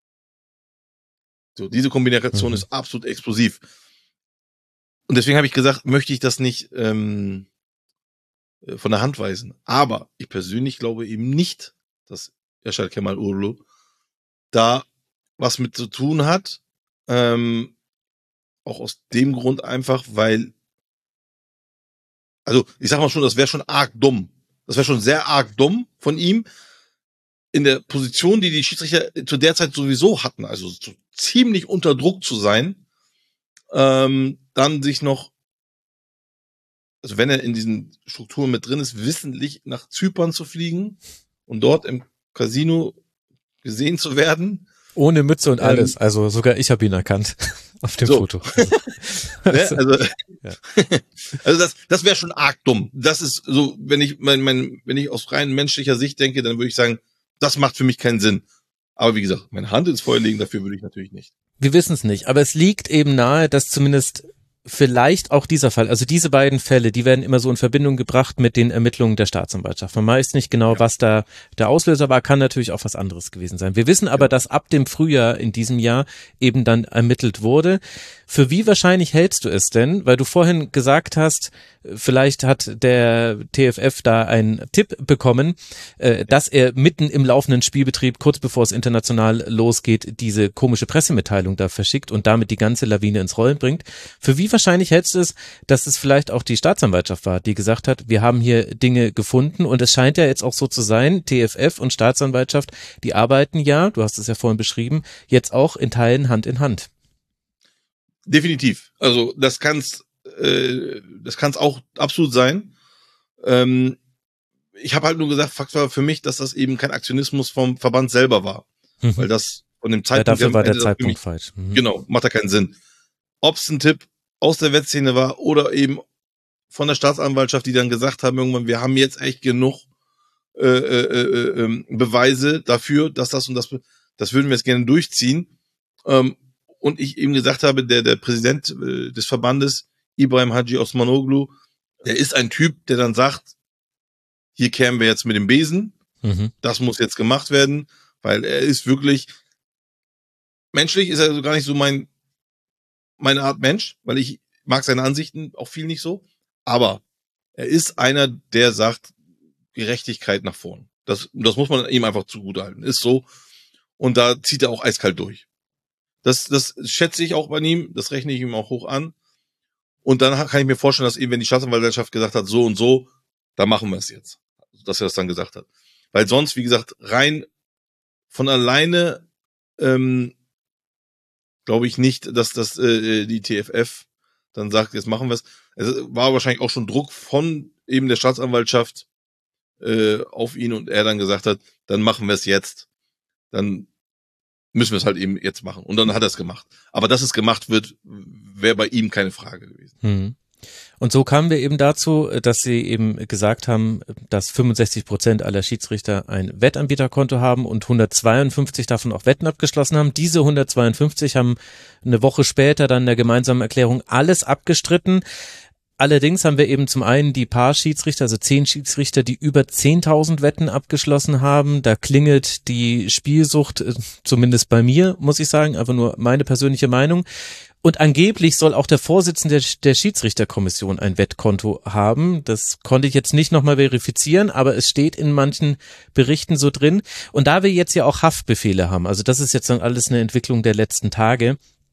D: so, diese Kombination ist absolut explosiv. Und deswegen habe ich gesagt, möchte ich das nicht von der Hand weisen. Aber ich persönlich glaube eben nicht, dass Yaşar Kemal Uğurlu da was mit zu tun hat. Auch aus dem Grund einfach, weil, also ich sag mal schon, das wäre schon arg dumm. Das wäre schon sehr arg dumm von ihm, in der Position, die Schiedsrichter zu der Zeit sowieso hatten, also so ziemlich unter Druck zu sein, dann sich noch, also wenn er in diesen Strukturen mit drin ist, wissentlich nach Zypern zu fliegen und dort im Casino gesehen zu werden.
A: Ohne Mütze und alles, also sogar ich habe ihn erkannt auf dem Foto.
D: Also das wäre schon arg dumm. Das ist so, wenn ich aus rein menschlicher Sicht denke, dann würde ich sagen, das macht für mich keinen Sinn. Aber wie gesagt, meine Hand ins Feuer legen, dafür würde ich natürlich nicht.
A: Wir wissen es nicht, aber es liegt eben nahe, dass zumindest vielleicht auch dieser Fall, also diese beiden Fälle, die werden immer so in Verbindung gebracht mit den Ermittlungen der Staatsanwaltschaft. Man weiß nicht genau, was da der Auslöser war, kann natürlich auch was anderes gewesen sein. Wir wissen aber, dass ab dem Frühjahr in diesem Jahr eben dann ermittelt wurde. Für wie wahrscheinlich hältst du es denn? Weil du vorhin gesagt hast, vielleicht hat der TFF da einen Tipp bekommen, dass er mitten im laufenden Spielbetrieb, kurz bevor es international losgeht, diese komische Pressemitteilung da verschickt und damit die ganze Lawine ins Rollen bringt. Für wie wahrscheinlich hältst du es, dass es vielleicht auch die Staatsanwaltschaft war, die gesagt hat, wir haben hier Dinge gefunden und es scheint ja jetzt auch so zu sein, TFF und Staatsanwaltschaft, die arbeiten ja, du hast es ja vorhin beschrieben, jetzt auch in Teilen Hand in Hand.
D: Definitiv. Also das kann's auch absolut sein. Ich habe halt nur gesagt, Fakt war für mich, dass das eben kein Aktionismus vom Verband selber war. Weil das von dem Zeitpunkt...
A: Ja, dafür war der Zeitpunkt falsch.
D: Genau, macht da keinen Sinn. Ob es ein Tipp aus der Wettszene war oder eben von der Staatsanwaltschaft, die dann gesagt haben irgendwann, wir haben jetzt echt genug Beweise dafür, dass das und das würden wir jetzt gerne durchziehen. Und ich eben gesagt habe, der Präsident des Verbandes, Ibrahim Haji Osmanoglu, der ist ein Typ, der dann sagt, hier kämen wir jetzt mit dem Besen, das muss jetzt gemacht werden, weil er ist wirklich, menschlich ist er so gar nicht so meine Art Mensch, weil ich mag seine Ansichten auch viel nicht so, aber er ist einer, der sagt, Gerechtigkeit nach vorn. Das muss man ihm einfach zugutehalten, ist so. Und da zieht er auch eiskalt durch. Das schätze ich auch bei ihm, das rechne ich ihm auch hoch an. Und dann kann ich mir vorstellen, dass eben, wenn die Staatsanwaltschaft gesagt hat, so und so, dann machen wir es jetzt. Dass er das dann gesagt hat. Weil sonst, wie gesagt, rein von alleine glaube ich nicht, dass die TFF dann sagt, jetzt machen wir es. Es war wahrscheinlich auch schon Druck von eben der Staatsanwaltschaft auf ihn und er dann gesagt hat, dann machen wir es jetzt. Dann müssen wir es halt eben jetzt machen. Und dann hat er es gemacht. Aber dass es gemacht wird, wäre bei ihm keine Frage gewesen.
A: Und so kamen wir eben dazu, dass sie eben gesagt haben, dass 65% aller Schiedsrichter ein Wettanbieterkonto haben und 152 davon auch Wetten abgeschlossen haben. Diese 152 haben eine Woche später dann in der gemeinsamen Erklärung alles abgestritten. Allerdings haben wir eben zum einen die paar Schiedsrichter, also 10 Schiedsrichter, die über 10.000 Wetten abgeschlossen haben. Da klingelt die Spielsucht, zumindest bei mir, muss ich sagen, aber nur meine persönliche Meinung. Und angeblich soll auch der Vorsitzende der Schiedsrichterkommission ein Wettkonto haben. Das konnte ich jetzt nicht nochmal verifizieren, aber es steht in manchen Berichten so drin. Und da wir jetzt ja auch Haftbefehle haben, also das ist jetzt dann alles eine Entwicklung der letzten Tage,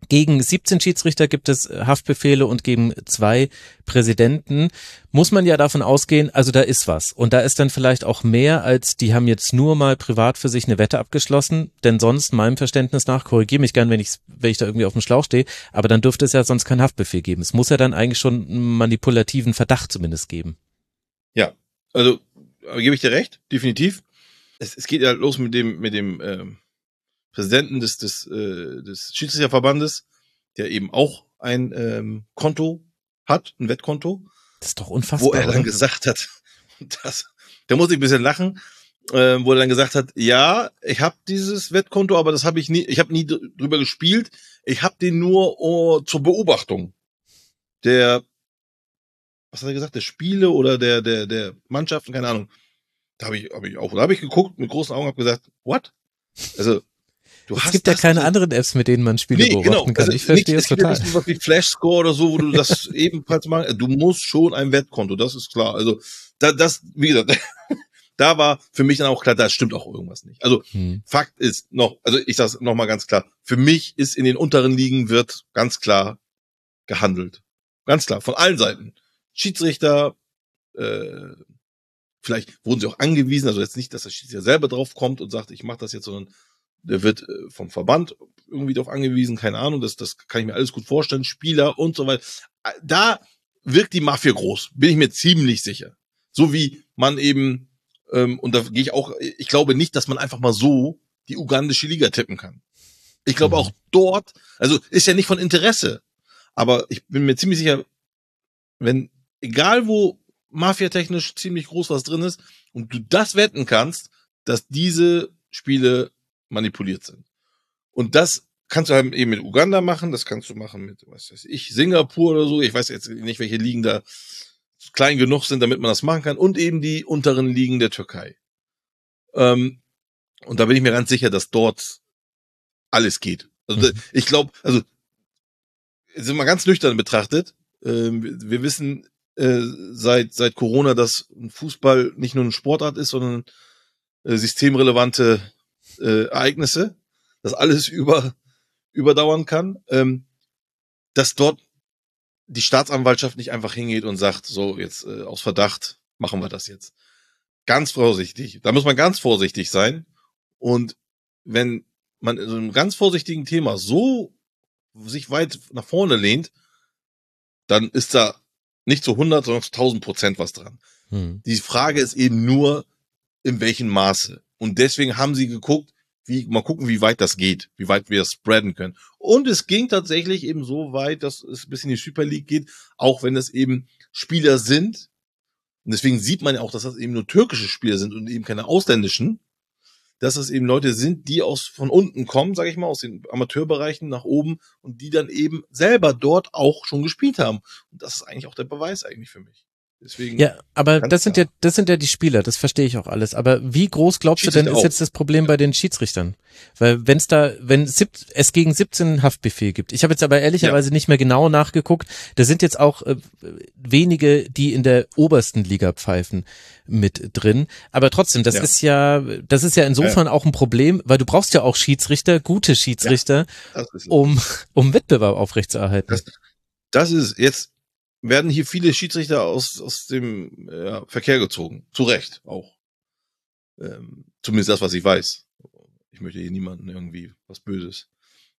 A: Gegen 17 Schiedsrichter gibt es Haftbefehle und gegen 2 Präsidenten. Muss man ja davon ausgehen, also da ist was. Und da ist dann vielleicht auch mehr, als die haben jetzt nur mal privat für sich eine Wette abgeschlossen. Denn sonst, meinem Verständnis nach, korrigiere mich gern, wenn ich da irgendwie auf dem Schlauch stehe, aber dann dürfte es ja sonst keinen Haftbefehl geben. Es muss ja dann eigentlich schon einen manipulativen Verdacht zumindest geben.
D: Ja, also gebe ich dir recht, definitiv. Es geht ja los mit dem Präsidenten des Schiedsrichterverbandes, der eben auch ein Konto hat, ein Wettkonto.
A: Das ist doch unfassbar.
D: Wo er dann gesagt hat, da muss ich ein bisschen lachen, wo er dann gesagt hat, ja, ich habe dieses Wettkonto, aber ich habe nie drüber gespielt, ich habe den nur zur Beobachtung der, was hat er gesagt, der Spiele oder der Mannschaften, keine Ahnung. Da habe ich geguckt mit großen Augen, habe gesagt, what? Also
A: es gibt ja keine anderen Apps, mit denen man Spiele beobachten kann. Also ich verstehe es total. Es gibt ja nicht was wie Flashscore oder so, wo du das ebenfalls machst. Du musst schon ein Wettkonto, das ist klar. Also wie gesagt, da war für mich dann auch klar, da stimmt auch irgendwas nicht. Also Fakt ist also ich sage es nochmal ganz klar, für mich ist in den unteren Ligen wird ganz klar gehandelt. Ganz klar, von allen Seiten. Schiedsrichter, vielleicht wurden sie auch angewiesen, also jetzt nicht, dass der Schiedsrichter selber drauf kommt und sagt, ich mache das jetzt, sondern der wird vom Verband irgendwie darauf angewiesen, keine Ahnung, das kann ich mir alles gut vorstellen, Spieler und so weiter. Da wirkt die Mafia groß, bin ich mir ziemlich sicher. So wie man eben, und da gehe ich glaube nicht, dass man einfach mal so die ugandische Liga tippen kann. Ich glaube auch dort, also ist ja nicht von Interesse, aber ich bin mir ziemlich sicher, wenn, egal wo mafiatechnisch ziemlich groß was drin ist und du das wetten kannst, dass diese Spiele manipuliert sind. Und das kannst du halt eben mit Uganda machen, das kannst du machen mit, was weiß ich, Singapur oder so. Ich weiß jetzt nicht, welche Ligen da klein genug sind, damit man das machen kann. Und eben die unteren Ligen der Türkei. Und da bin ich mir ganz sicher, dass dort alles geht. Also ich glaube, also sind wir ganz nüchtern betrachtet. Wir wissen seit Corona, dass Fußball nicht nur eine Sportart ist, sondern systemrelevante Ereignisse, dass alles überdauern kann, dass dort die Staatsanwaltschaft nicht einfach hingeht und sagt, so jetzt aus Verdacht machen wir das jetzt. Ganz vorsichtig. Da muss man ganz vorsichtig sein. Und wenn man in so einem ganz vorsichtigen Thema so sich weit nach vorne lehnt, dann ist da nicht zu 100, sondern zu 1000% was dran. Die Frage ist eben nur, in welchem Maße. Und deswegen haben sie geguckt, mal gucken, wie weit das geht, wie weit wir das spreaden können. Und es ging tatsächlich eben so weit, dass es bis in die Super League geht, auch wenn es eben Spieler sind. Und deswegen sieht man ja auch, dass das eben nur türkische Spieler sind und eben keine ausländischen. Dass es eben Leute sind, die von unten kommen, sage ich mal, aus den Amateurbereichen nach oben und die dann eben selber dort auch schon gespielt haben. Und das ist eigentlich auch der Beweis eigentlich für mich. Deswegen ja, aber das sind ja die Spieler, das verstehe ich auch alles. Aber wie groß glaubst du denn ist jetzt das Problem bei den Schiedsrichtern? Weil wenn es gegen 17 Haftbefehl gibt. Ich habe jetzt aber ehrlicherweise nicht mehr genau nachgeguckt. Da sind jetzt auch wenige, die in der obersten Liga pfeifen mit drin. Aber trotzdem, das ist ja insofern auch ein Problem, weil du brauchst ja auch Schiedsrichter, gute Schiedsrichter, um Wettbewerb aufrechtzuerhalten.
D: Das ist jetzt werden hier viele Schiedsrichter aus dem Verkehr gezogen. Zu Recht auch. Zumindest das, was ich weiß. Ich möchte hier niemanden irgendwie was Böses.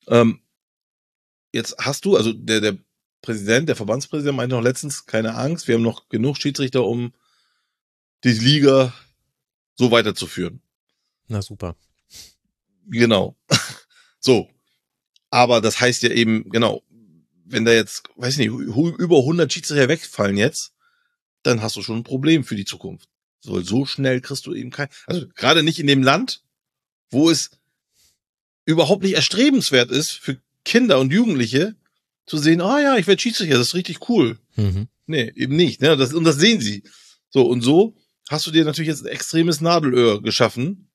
D: Jetzt hast du, also der Präsident, der Verbandspräsident meinte noch letztens, keine Angst, wir haben noch genug Schiedsrichter, um die Liga so weiterzuführen.
A: Na super.
D: Genau. So. Aber das heißt ja eben, genau, wenn da jetzt, weiß ich nicht, über 100 Schiedsrichter wegfallen jetzt, dann hast du schon ein Problem für die Zukunft. So schnell kriegst du eben also gerade nicht in dem Land, wo es überhaupt nicht erstrebenswert ist für Kinder und Jugendliche zu sehen, ich werde Schiedsrichter, das ist richtig cool. Nee, eben nicht, ne? Und das sehen sie. So, und so hast du dir natürlich jetzt ein extremes Nadelöhr geschaffen.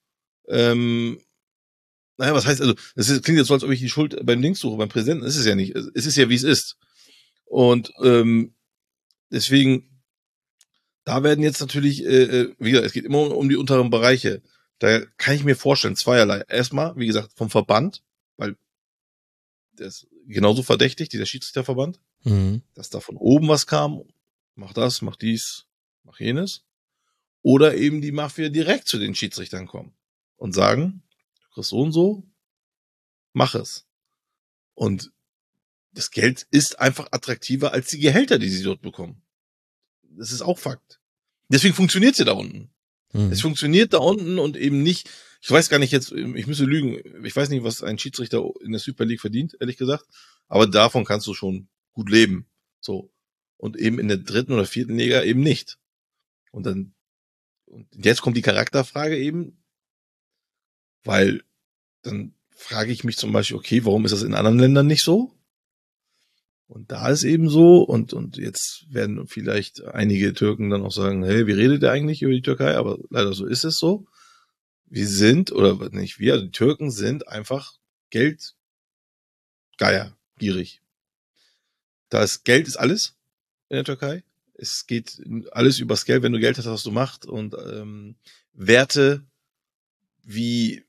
D: Naja, was heißt, also, klingt jetzt so, als ob ich die Schuld beim Dings suche, beim Präsidenten. Das ist es ja nicht. Es ist ja, wie es ist. Und deswegen, da werden jetzt natürlich, wie gesagt, es geht immer um die unteren Bereiche. Da kann ich mir vorstellen, zweierlei. Erstmal, wie gesagt, vom Verband, weil das genauso verdächtig, dieser Schiedsrichterverband, dass da von oben was kam, mach das, mach dies, mach jenes. Oder eben die Mafia direkt zu den Schiedsrichtern kommen und sagen, du kriegst so und so, mach es. Und das Geld ist einfach attraktiver als die Gehälter, die sie dort bekommen. Das ist auch Fakt. Deswegen funktioniert sie da unten. Es funktioniert da unten und eben nicht, ich weiß gar nicht jetzt, ich müsste lügen, ich weiß nicht, was ein Schiedsrichter in der Super League verdient, ehrlich gesagt, aber davon kannst du schon gut leben. So. Und eben in der 3. oder 4. Liga eben nicht. Und jetzt kommt die Charakterfrage eben, weil dann frage ich mich zum Beispiel, okay, warum ist das in anderen Ländern nicht so? Und da ist eben so, und jetzt werden vielleicht einige Türken dann auch sagen, hey, wie redet ihr eigentlich über die Türkei? Aber leider so ist es so. Wir sind, oder nicht wir, die Türken sind einfach geldgeier, gierig. Geld ist alles in der Türkei. Es geht alles übers Geld, wenn du Geld hast, was du machst. Und Werte wie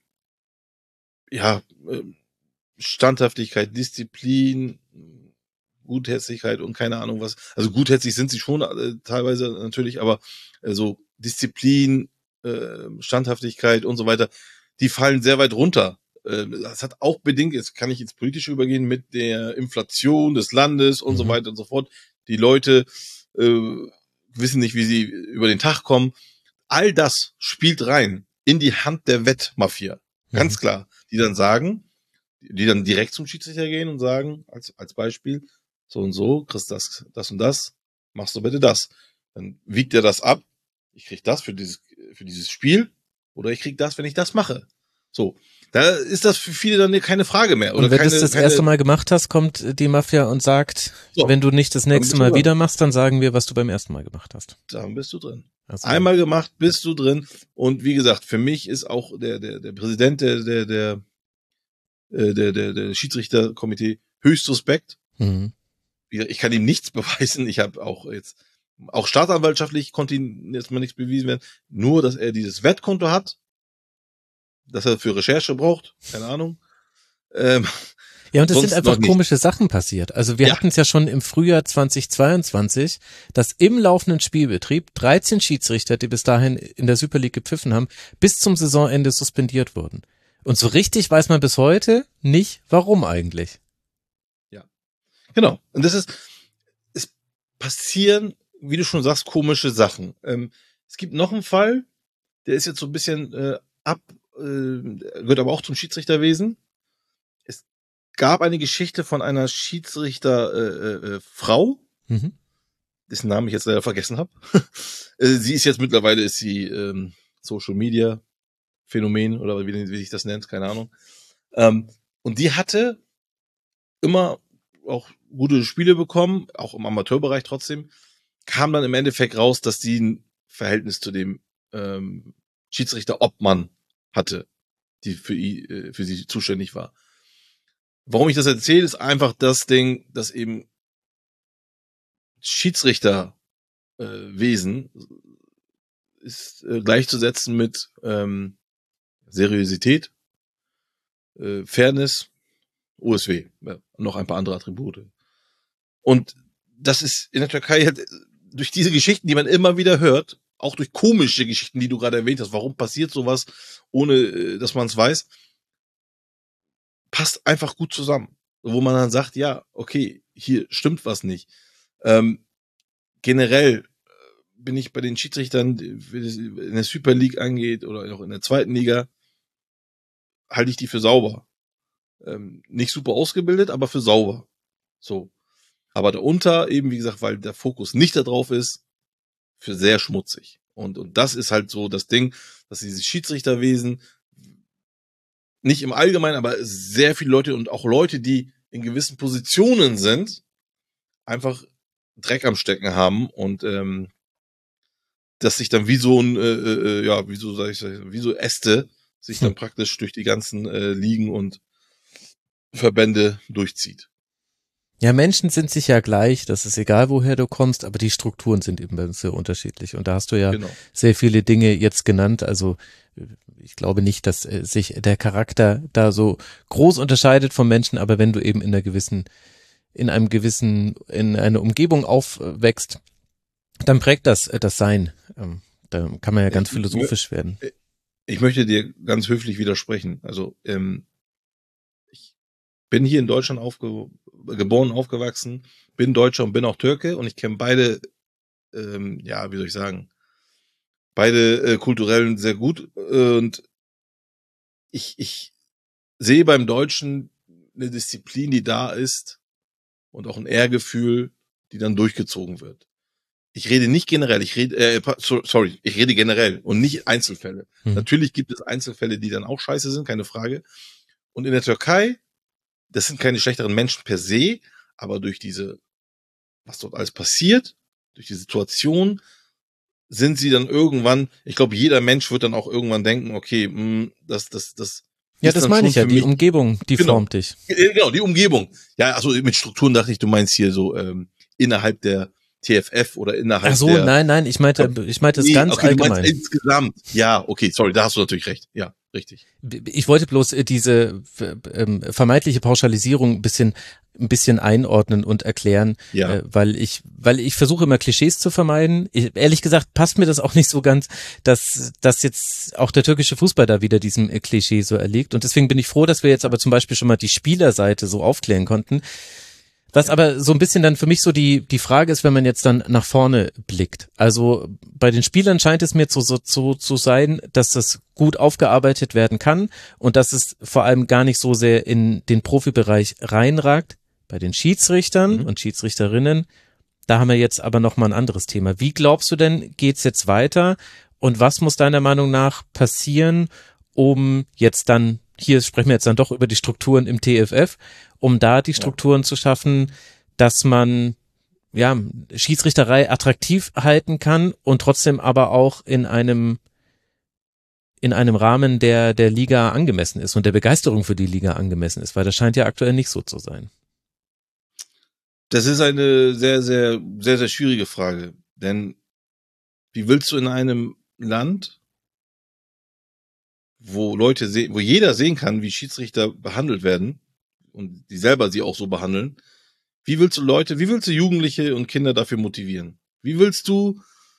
D: Standhaftigkeit, Disziplin, Gutherzigkeit und keine Ahnung was. Also gutherzig sind sie schon teilweise natürlich, aber so Disziplin, Standhaftigkeit und so weiter, die fallen sehr weit runter. Das hat auch bedingt, jetzt kann ich ins Politische übergehen, mit der Inflation des Landes und so weiter und so fort. Die Leute wissen nicht, wie sie über den Tag kommen. All das spielt rein in die Hand der Wettmafia. Ganz klar. Die dann direkt zum Schiedsrichter gehen und sagen, als Beispiel, so und so, kriegst das und das, machst du bitte das. Dann wiegt er das ab. Ich krieg das für dieses Spiel oder ich krieg das, wenn ich das mache. So. Da ist das für viele dann keine Frage mehr. Oder
A: und wenn du es das erste Mal gemacht hast, kommt die Mafia und sagt, so, wenn du nicht das nächste Mal wieder machst, dann sagen wir, was du beim ersten Mal gemacht hast.
D: Dann bist du drin.
A: Also,
D: einmal gemacht, bist du drin. Und wie gesagt, für mich ist auch der Präsident der Schiedsrichterkomitee höchst suspekt. Ich kann ihm nichts beweisen. Ich habe auch staatsanwaltschaftlich konnte ihm jetzt mal nichts bewiesen werden. Nur, dass er dieses Wettkonto hat, dass er für Recherche braucht. Keine Ahnung.
A: Ja, und es sind einfach komische Sachen passiert. Also wir hatten es ja schon im Frühjahr 2022, dass im laufenden Spielbetrieb 13 Schiedsrichter, die bis dahin in der Super League gepfiffen haben, bis zum Saisonende suspendiert wurden. Und so richtig weiß man bis heute nicht, warum eigentlich.
D: Ja, genau. Und es passieren, wie du schon sagst, komische Sachen. Es gibt noch einen Fall, der ist jetzt so ein bisschen gehört aber auch zum Schiedsrichterwesen. Es gab eine Geschichte von einer Schiedsrichterfrau, dessen Namen ich jetzt leider vergessen habe. Sie ist jetzt mittlerweile Social Media Phänomen oder wie sich das nennt, keine Ahnung. Und die hatte immer auch gute Spiele bekommen, auch im Amateurbereich trotzdem, kam dann im Endeffekt raus, dass sie ein Verhältnis zu dem Schiedsrichter Obmann hatte, die für sie zuständig war. Warum ich das erzähle, ist einfach das Ding, dass eben Schiedsrichterwesen ist gleichzusetzen mit Seriosität, Fairness, USW, noch ein paar andere Attribute. Und das ist in der Türkei halt durch diese Geschichten, die man immer wieder hört, auch durch komische Geschichten, die du gerade erwähnt hast, warum passiert sowas, ohne dass man es weiß, passt einfach gut zusammen. Wo man dann sagt, ja, okay, hier stimmt was nicht. Generell bin ich bei den Schiedsrichtern, wenn es in der Super League angeht oder auch in der 2. Liga, halte ich die für sauber. Nicht super ausgebildet, aber für sauber. So. Aber darunter eben, wie gesagt, weil der Fokus nicht darauf ist, für sehr schmutzig. Und das ist halt so das Ding, dass dieses Schiedsrichterwesen nicht im Allgemeinen, aber sehr viele Leute und auch Leute, die in gewissen Positionen sind, einfach Dreck am Stecken haben und dass sich dann wie so Äste sich dann praktisch durch die ganzen Ligen und Verbände durchzieht.
A: Ja, Menschen sind sich ja gleich, das ist egal, woher du kommst, aber die Strukturen sind eben sehr unterschiedlich. Und da hast du ja sehr viele Dinge jetzt genannt. Also ich glaube nicht, dass sich der Charakter da so groß unterscheidet vom Menschen, aber wenn du eben in einer Umgebung aufwächst, dann prägt das Sein. Da kann man ja ganz philosophisch werden.
D: Ich möchte dir ganz höflich widersprechen. Also ich bin hier in Deutschland geboren, aufgewachsen, bin Deutscher und bin auch Türke und ich kenne beide, wie soll ich sagen, beide kulturellen sehr gut und ich sehe beim Deutschen eine Disziplin, die da ist und auch ein Ehrgefühl, die dann durchgezogen wird. Ich rede nicht generell, ich rede generell und nicht Einzelfälle. Natürlich gibt es Einzelfälle, die dann auch scheiße sind, keine Frage. Und in der Türkei, das sind keine schlechteren Menschen per se, aber durch was dort alles passiert, durch die Situation, sind sie dann irgendwann, ich glaube, jeder Mensch wird dann auch irgendwann denken, okay, das
A: ja, das meine ich ja, die Umgebung, die formt dich.
D: Genau, die Umgebung. Ja, also mit Strukturen dachte ich, du meinst hier so innerhalb der TFF oder innerhalb
A: Ach so, nein, ich meinte das ganz allgemein.
D: Insgesamt. Ja, okay, sorry, da hast du natürlich recht. Ja, richtig.
A: Ich wollte bloß diese vermeintliche Pauschalisierung ein bisschen einordnen und erklären, weil ich versuche immer Klischees zu vermeiden. Ehrlich gesagt passt mir das auch nicht so ganz, dass jetzt auch der türkische Fußball da wieder diesem Klischee so erliegt. Und deswegen bin ich froh, dass wir jetzt aber zum Beispiel schon mal die Spielerseite so aufklären konnten. Was aber so ein bisschen dann für mich so die Frage ist, wenn man jetzt dann nach vorne blickt. Also bei den Spielern scheint es mir so zu sein, dass das gut aufgearbeitet werden kann und dass es vor allem gar nicht so sehr in den Profibereich reinragt. Bei den Schiedsrichtern und Schiedsrichterinnen, da haben wir jetzt aber nochmal ein anderes Thema. Wie glaubst du denn, geht's jetzt weiter und was muss deiner Meinung nach passieren, um jetzt dann, hier sprechen wir jetzt dann doch über die Strukturen im TFF, um da die Strukturen zu schaffen, dass man Schiedsrichterei attraktiv halten kann und trotzdem aber auch in einem Rahmen, der Liga angemessen ist und der Begeisterung für die Liga angemessen ist, weil das scheint ja aktuell nicht so zu sein.
D: Das ist eine sehr, sehr, sehr, sehr schwierige Frage, denn wie willst du in einem Land, wo jeder sehen kann, wie Schiedsrichter behandelt werden und die selber sie auch so behandeln, wie willst du Jugendliche und Kinder dafür motivieren? Wie willst du,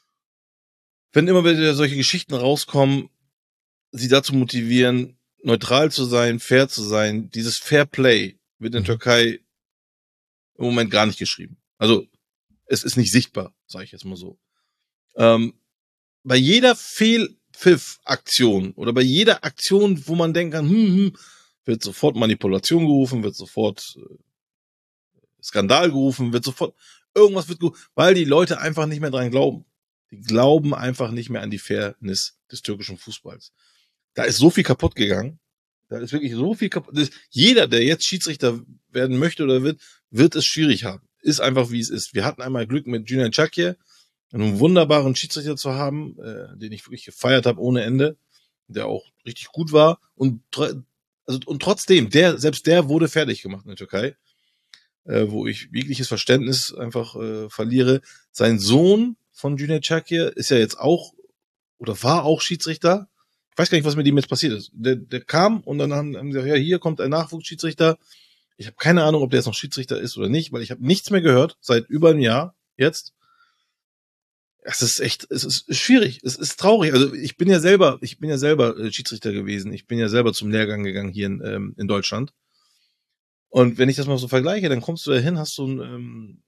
D: wenn immer wieder solche Geschichten rauskommen, sie dazu motivieren, neutral zu sein, fair zu sein? Dieses Fair Play wird in der Türkei im Moment gar nicht geschrieben. Also es ist nicht sichtbar, sage ich jetzt mal so. Bei jeder Fehlpfiff-Aktion oder bei jeder Aktion, wo man denken kann, wird sofort Manipulation gerufen, wird sofort Skandal gerufen, irgendwas wird gerufen, weil die Leute einfach nicht mehr dran glauben. Die glauben einfach nicht mehr an die Fairness des türkischen Fußballs. Da ist so viel kaputt gegangen. Da ist wirklich so viel kaputt. Jeder, der jetzt Schiedsrichter werden möchte oder wird es schwierig haben. Ist einfach, wie es ist. Wir hatten einmal Glück mit Cüneyt Çakır, einen wunderbaren Schiedsrichter zu haben, den ich wirklich gefeiert habe ohne Ende, der auch richtig gut war. Und trotzdem, selbst der wurde fertig gemacht in der Türkei, wo ich jegliches Verständnis einfach verliere. Sein Sohn von Cüneyt Çakır ist ja jetzt auch oder war auch Schiedsrichter. Ich weiß gar nicht, was mit ihm jetzt passiert ist. Der kam und dann haben sie gesagt, ja, hier kommt ein Nachwuchsschiedsrichter. Ich habe keine Ahnung, ob der jetzt noch Schiedsrichter ist oder nicht, weil ich habe nichts mehr gehört seit über einem Jahr jetzt. Es ist schwierig, es ist traurig. Also ich bin ja selber Schiedsrichter gewesen. Ich bin ja selber zum Lehrgang gegangen hier in Deutschland. Und wenn ich das mal so vergleiche, dann kommst du da hin, hast du einen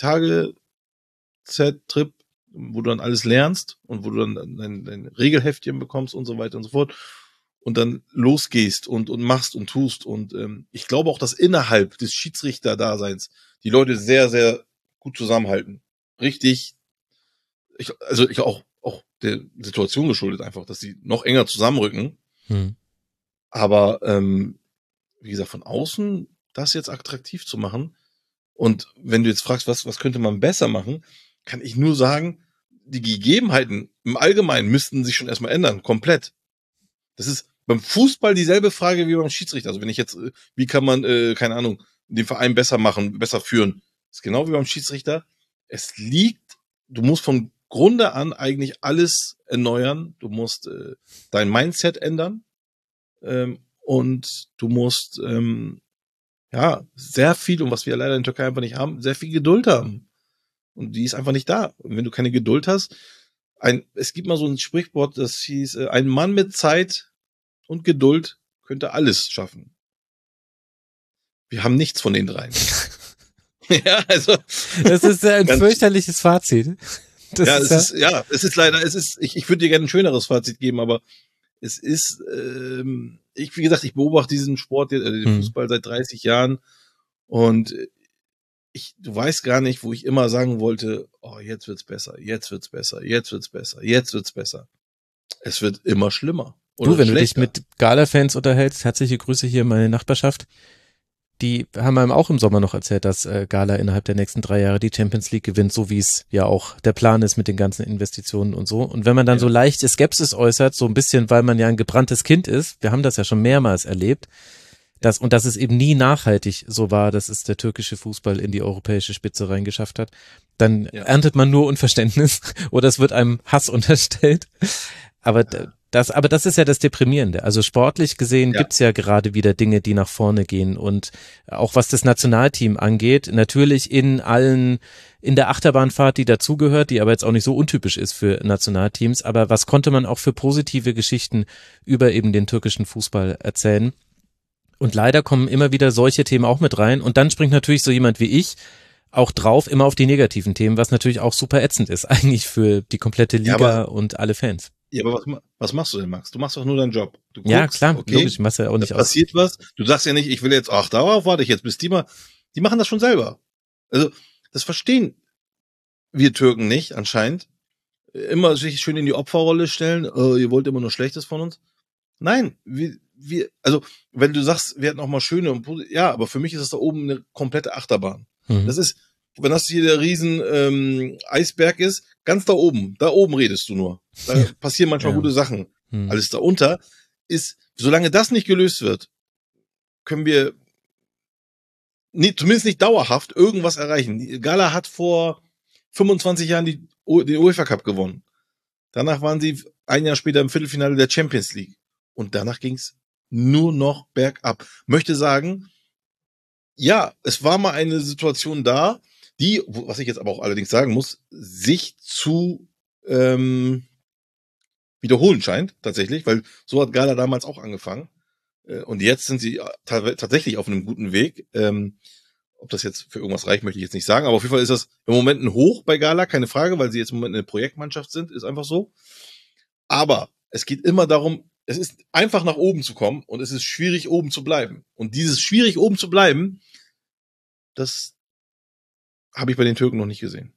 D: 3-Tage-Trip, wo du dann alles lernst und wo du dann dein Regelheftchen bekommst und so weiter und so fort und dann losgehst und machst und tust. Und ich glaube auch, dass innerhalb des Schiedsrichter-Daseins die Leute sehr, sehr gut zusammenhalten. Richtig. Ich auch der Situation geschuldet einfach, dass sie noch enger zusammenrücken. Aber wie gesagt, von außen das jetzt attraktiv zu machen und wenn du jetzt fragst, was könnte man besser machen, kann ich nur sagen, die Gegebenheiten im Allgemeinen müssten sich schon erstmal ändern, komplett. Das ist beim Fußball dieselbe Frage wie beim Schiedsrichter. Also wenn ich jetzt, wie kann man, keine Ahnung, den Verein besser machen, besser führen. Das ist genau wie beim Schiedsrichter. Du musst von Grunde an eigentlich alles erneuern. Du musst dein Mindset ändern und du musst sehr viel, und was wir leider in der Türkei einfach nicht haben, sehr viel Geduld haben. Und die ist einfach nicht da. Und wenn du keine Geduld hast, es gibt mal so ein Sprichwort, das hieß, ein Mann mit Zeit und Geduld könnte alles schaffen. Wir haben nichts von den dreien. Ja, also.
A: Das ist ein fürchterliches Fazit.
D: Es ist leider, ich würde dir gerne ein schöneres Fazit geben, aber es ist, wie gesagt, ich beobachte diesen Sport, den Fußball seit 30 Jahren und du weißt gar nicht, wo ich immer sagen wollte, oh, jetzt wird's besser, jetzt wird's besser, jetzt wird's besser, jetzt wird's besser. Es wird immer schlimmer.
A: Du, wenn du dich mit Gala-Fans unterhältst, herzliche Grüße hier in meine Nachbarschaft. Die haben einem auch im Sommer noch erzählt, dass Gala innerhalb der nächsten 3 Jahre die Champions League gewinnt, so wie es ja auch der Plan ist mit den ganzen Investitionen und so. Und wenn man dann so leichte Skepsis äußert, so ein bisschen, weil man ja ein gebranntes Kind ist, wir haben das ja schon mehrmals erlebt, dass es eben nie nachhaltig so war, dass es der türkische Fußball in die europäische Spitze reingeschafft hat, dann erntet man nur Unverständnis oder es wird einem Hass unterstellt. Aber das ist ja das Deprimierende. Also sportlich gesehen gibt's ja gerade wieder Dinge, die nach vorne gehen und auch was das Nationalteam angeht, natürlich in der Achterbahnfahrt, die dazugehört, die aber jetzt auch nicht so untypisch ist für Nationalteams, aber was konnte man auch für positive Geschichten über eben den türkischen Fußball erzählen? Und leider kommen immer wieder solche Themen auch mit rein und dann springt natürlich so jemand wie ich auch drauf, immer auf die negativen Themen, was natürlich auch super ätzend ist, eigentlich für die komplette Liga und alle Fans.
D: Ja, aber was machst du denn, Max? Du machst doch nur deinen Job. Du guckst,
A: ja, klar, okay, logisch, machst ja auch nicht
D: aus. Passiert was. Du sagst ja nicht, ich will jetzt, darauf warte ich jetzt, bis die machen das schon selber. Also, das verstehen wir Türken nicht, anscheinend. Immer sich schön in die Opferrolle stellen, ihr wollt immer nur Schlechtes von uns. Nein, also, wenn du sagst, wir hatten auch mal schöne aber für mich ist das da oben eine komplette Achterbahn. Das ist, wenn das hier der riesen Eisberg ist, ganz da oben redest du nur. Da passieren manchmal gute Sachen. Alles darunter ist, solange das nicht gelöst wird, können wir zumindest nicht dauerhaft irgendwas erreichen. Gala hat vor 25 Jahren den UEFA Cup gewonnen. Danach waren sie ein Jahr später im Viertelfinale der Champions League. Und danach ging's nur noch bergab. Möchte sagen, ja, es war mal eine Situation da, die, was ich jetzt aber auch allerdings sagen muss, sich zu wiederholen scheint, tatsächlich, weil so hat Gala damals auch angefangen. Und jetzt sind sie tatsächlich auf einem guten Weg. Ob das jetzt für irgendwas reicht, möchte ich jetzt nicht sagen, aber auf jeden Fall ist das im Moment ein Hoch bei Gala, keine Frage, weil sie jetzt im Moment eine Projektmannschaft sind, ist einfach so. Aber es geht immer darum, es ist einfach nach oben zu kommen und es ist schwierig, oben zu bleiben. Und dieses schwierig, oben zu bleiben, das habe ich bei den Türken noch nicht gesehen.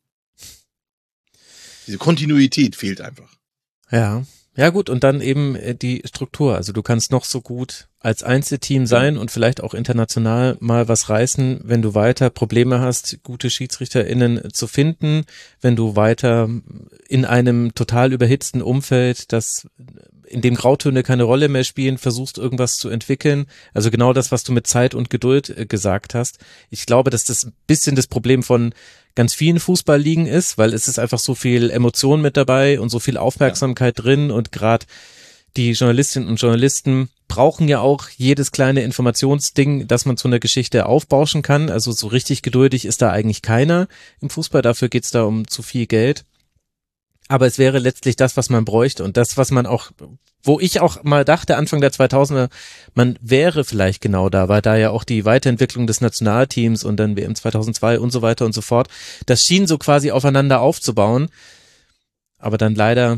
D: Diese Kontinuität fehlt einfach.
A: Ja gut, und dann eben die Struktur. Also du kannst noch so gut als Einzelteam sein und vielleicht auch international mal was reißen, wenn du weiter Probleme hast, gute SchiedsrichterInnen zu finden, wenn du weiter in einem total überhitzten Umfeld, in dem Grautöne keine Rolle mehr spielen, versuchst irgendwas zu entwickeln. Also genau das, was du mit Zeit und Geduld gesagt hast. Ich glaube, dass das ein bisschen das Problem von ganz vielen Fußballligen ist, weil es ist einfach so viel Emotion mit dabei und so viel Aufmerksamkeit drin und gerade die Journalistinnen und Journalisten brauchen ja auch jedes kleine Informationsding, das man zu einer Geschichte aufbauschen kann. Also so richtig geduldig ist da eigentlich keiner im Fußball, dafür geht's da um zu viel Geld. Aber es wäre letztlich das, was man bräuchte und das, was man auch, wo ich auch mal dachte, Anfang der 2000er, man wäre vielleicht genau da, weil da ja auch die Weiterentwicklung des Nationalteams und dann WM 2002 und so weiter und so fort, das schien so quasi aufeinander aufzubauen, aber dann leider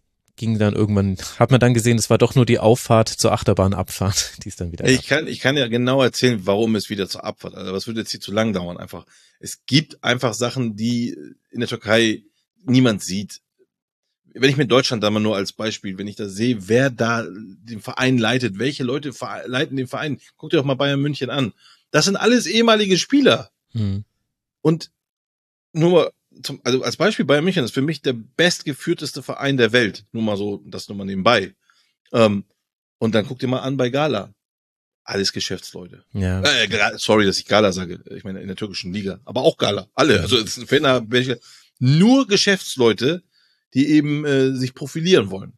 A: hat man dann gesehen, es war doch nur die Auffahrt zur Achterbahnabfahrt, die ist dann wieder.
D: Ich kann ja genau erzählen, warum es wieder zur Abfahrt, also das würde jetzt hier zu lang dauern einfach. Es gibt einfach Sachen, die in der Türkei niemand sieht. Wenn ich mir Deutschland da mal nur als Beispiel, wenn ich da sehe, wer da den Verein leitet, welche Leute leiten den Verein, guckt ihr doch mal Bayern München an. Das sind alles ehemalige Spieler. Und nur mal, also als Beispiel Bayern München ist für mich der bestgeführteste Verein der Welt. Nur mal so, das nur mal nebenbei. Und dann guckt ihr mal an bei Gala. alles Geschäftsleute.
A: Ja.
D: Sorry, dass ich Gala sage. Ich meine, in der türkischen Liga. Aber auch Gala. Alle. Also, es ist nur Geschäftsleute, die eben sich profilieren wollen.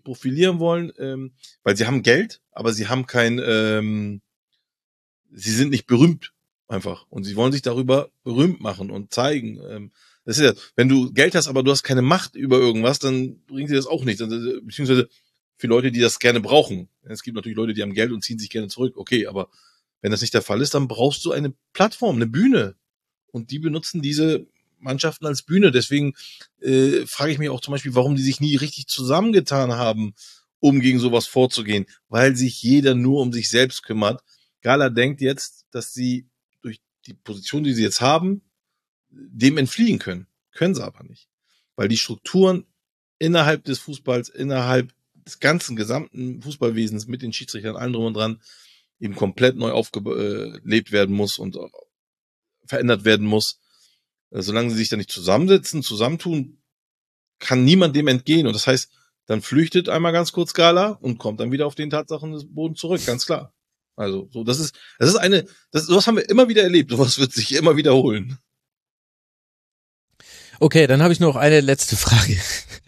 D: Weil sie haben Geld, aber sie haben sie sind nicht berühmt einfach. Und sie wollen sich darüber berühmt machen und zeigen. Das ist ja, wenn du Geld hast, aber du hast keine Macht über irgendwas, dann bringt dir das auch nichts. Beziehungsweise für Leute, die das gerne brauchen. Es gibt natürlich Leute, die haben Geld und ziehen sich gerne zurück. Okay, aber wenn das nicht der Fall ist, dann brauchst du eine Plattform, eine Bühne. Und die benutzen diese Mannschaften als Bühne. Deswegen frage ich mich auch zum Beispiel, warum die sich nie richtig zusammengetan haben, um gegen sowas vorzugehen. Weil sich jeder nur um sich selbst kümmert. Gala denkt jetzt, dass sie durch die Position, die sie jetzt haben, dem entfliehen können. Können sie aber nicht. Weil die Strukturen innerhalb des Fußballs, innerhalb des ganzen gesamten Fußballwesens mit den Schiedsrichtern, allem drum und dran, eben komplett neu aufgelebt werden muss und verändert werden muss. Solange sie sich da nicht zusammentun, kann niemand dem entgehen. Und das heißt, dann flüchtet einmal ganz kurz Gala und kommt dann wieder auf den Tatsachenboden zurück, ganz klar. Also, so, sowas haben wir immer wieder erlebt. Sowas wird sich immer wiederholen.
A: Okay, dann habe ich noch eine letzte Frage.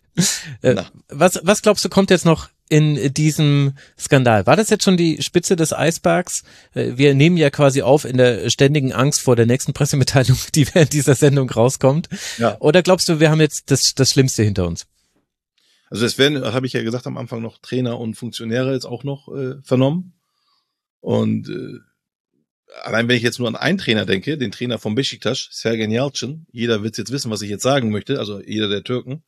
A: Was glaubst du, kommt jetzt noch in diesem Skandal? War das jetzt schon die Spitze des Eisbergs? Wir nehmen ja quasi auf in der ständigen Angst vor der nächsten Pressemitteilung, die während dieser Sendung rauskommt. Ja. Oder glaubst du, wir haben jetzt das Schlimmste hinter uns?
D: Also es werden, habe ich ja gesagt am Anfang, noch Trainer und Funktionäre jetzt auch noch vernommen. Und allein wenn ich jetzt nur an einen Trainer denke, den Trainer von Beşiktaş, Sergen Yalçın, jeder wird jetzt wissen, was ich jetzt sagen möchte, also jeder der Türken,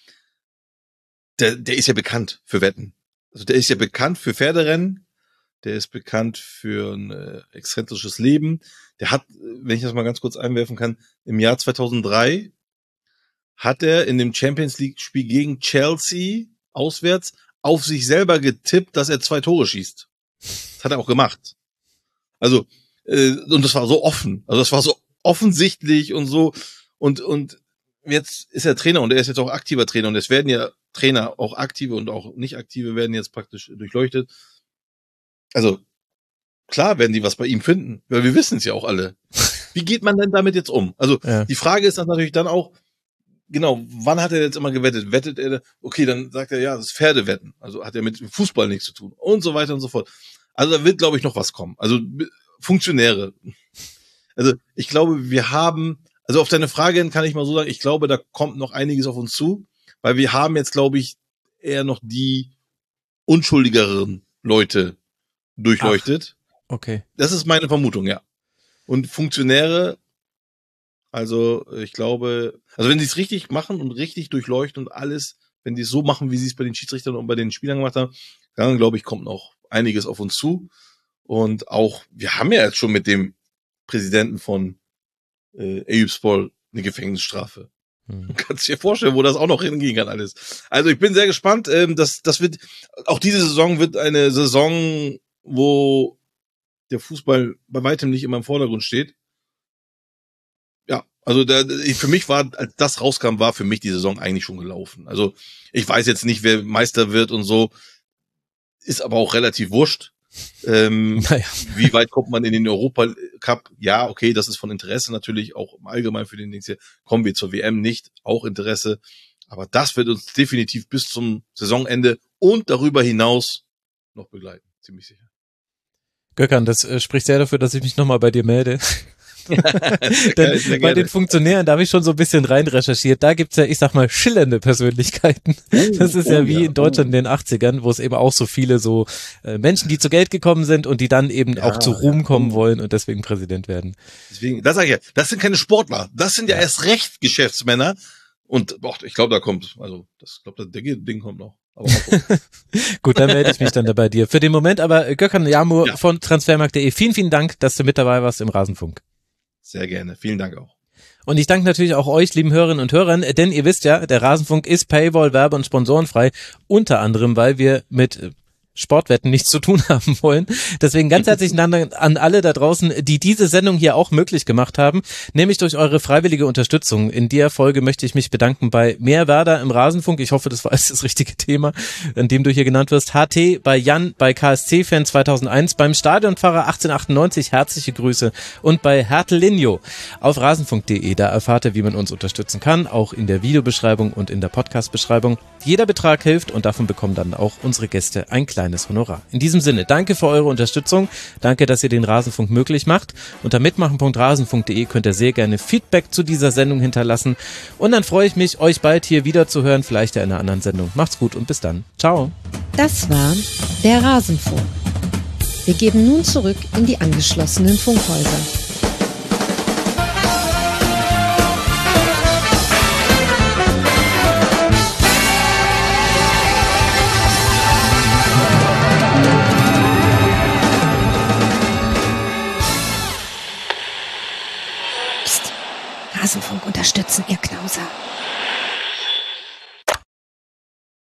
D: der ist ja bekannt für Wetten. Also der ist ja bekannt für Pferderennen, der ist bekannt für ein exzentrisches Leben. Der hat, wenn ich das mal ganz kurz einwerfen kann, im Jahr 2003 hat er in dem Champions League Spiel gegen Chelsea auswärts auf sich selber getippt, dass er 2 Tore schießt. Das hat er auch gemacht. Also, und das war so offen. Also das war so offensichtlich und so. Und jetzt ist er Trainer und er ist jetzt auch aktiver Trainer und es werden ja Trainer, auch aktive und auch nicht aktive, werden jetzt praktisch durchleuchtet. Also, klar werden die was bei ihm finden, weil wir wissen es ja auch alle. Wie geht man denn damit jetzt um? Also, Die Frage ist dann natürlich dann auch, genau, wann hat er jetzt immer gewettet? Wettet er, okay, dann sagt er, ja, das ist Pferdewetten. Also hat er mit Fußball nichts zu tun und so weiter und so fort. Also da wird, glaube ich, noch was kommen. Also Funktionäre. Also ich glaube, also auf deine Frage hin kann ich mal so sagen, ich glaube, da kommt noch einiges auf uns zu, weil wir haben jetzt, glaube ich, eher noch die unschuldigeren Leute durchleuchtet.
A: Ach, okay.
D: Das ist meine Vermutung, ja. Und Funktionäre, also ich glaube, also wenn sie es richtig machen und richtig durchleuchten und alles, wenn die es so machen, wie sie es bei den Schiedsrichtern und bei den Spielern gemacht haben, dann glaube ich, kommt noch einiges auf uns zu. Und auch, wir haben ja jetzt schon mit dem Präsidenten von Eyüpspor eine Gefängnisstrafe. Du kannst dir vorstellen, wo das auch noch hingehen kann alles. Also ich bin sehr gespannt. Das wird, auch diese Saison wird eine Saison, wo der Fußball bei weitem nicht immer im Vordergrund steht. Ja, also für mich war, als das rauskam, war für mich die Saison eigentlich schon gelaufen. Also ich weiß jetzt nicht, wer Meister wird und so, ist aber auch relativ wurscht. Wie weit kommt man in den Europacup? Ja, okay, das ist von Interesse natürlich, auch im Allgemeinen für den Dings hier. Kommen wir zur WM nicht, auch Interesse. Aber das wird uns definitiv bis zum Saisonende und darüber hinaus noch begleiten, ziemlich sicher.
A: Gökhan, das spricht sehr dafür, dass ich mich nochmal bei dir melde. Denn bei den Funktionären, da habe ich schon so ein bisschen rein recherchiert, da gibt's ja, ich sag mal, schillernde Persönlichkeiten. Das ist ja wie in Deutschland in den 80ern, wo es eben auch so viele so Menschen, die zu Geld gekommen sind und die dann eben auch zu Ruhm kommen wollen und deswegen Präsident werden.
D: Deswegen, das sage ich ja, das sind keine Sportler, das sind ja erst recht Geschäftsmänner und ich glaube, der Ding kommt noch. Aber
A: gut, dann melde ich mich dann da bei dir. Für den Moment aber Gökhan Yağmur von Transfermarkt.de, vielen, vielen Dank, dass du mit dabei warst im Rasenfunk.
D: Sehr gerne. Vielen Dank auch.
A: Und ich danke natürlich auch euch, lieben Hörerinnen und Hörern, denn ihr wisst ja, der Rasenfunk ist Paywall, Werbe- und Sponsorenfrei, unter anderem, weil wir mit Sportwetten nichts zu tun haben wollen. Deswegen ganz herzlichen Dank an alle da draußen, die diese Sendung hier auch möglich gemacht haben, nämlich durch eure freiwillige Unterstützung. In der Folge möchte ich mich bedanken bei Mehr Werder im Rasenfunk. Ich hoffe, das war jetzt das richtige Thema, in dem du hier genannt wirst. HT, bei Jan, bei KSC-Fan 2001, beim Stadionpfarrer 1898, herzliche Grüße, und bei Hertelinho auf rasenfunk.de. Da erfahrt ihr, wie man uns unterstützen kann, auch in der Videobeschreibung und in der Podcast-Beschreibung. Jeder Betrag hilft und davon bekommen dann auch unsere Gäste ein kleines Honorar. In diesem Sinne, danke für eure Unterstützung. Danke, dass ihr den Rasenfunk möglich macht. Unter mitmachen.rasenfunk.de könnt ihr sehr gerne Feedback zu dieser Sendung hinterlassen. Und dann freue ich mich, euch bald hier wieder zu hören, vielleicht ja in einer anderen Sendung. Macht's gut und bis dann. Ciao.
B: Das war der Rasenfunk. Wir geben nun zurück in die angeschlossenen Funkhäuser.
E: Rasenfunk unterstützen, ihr Knauser.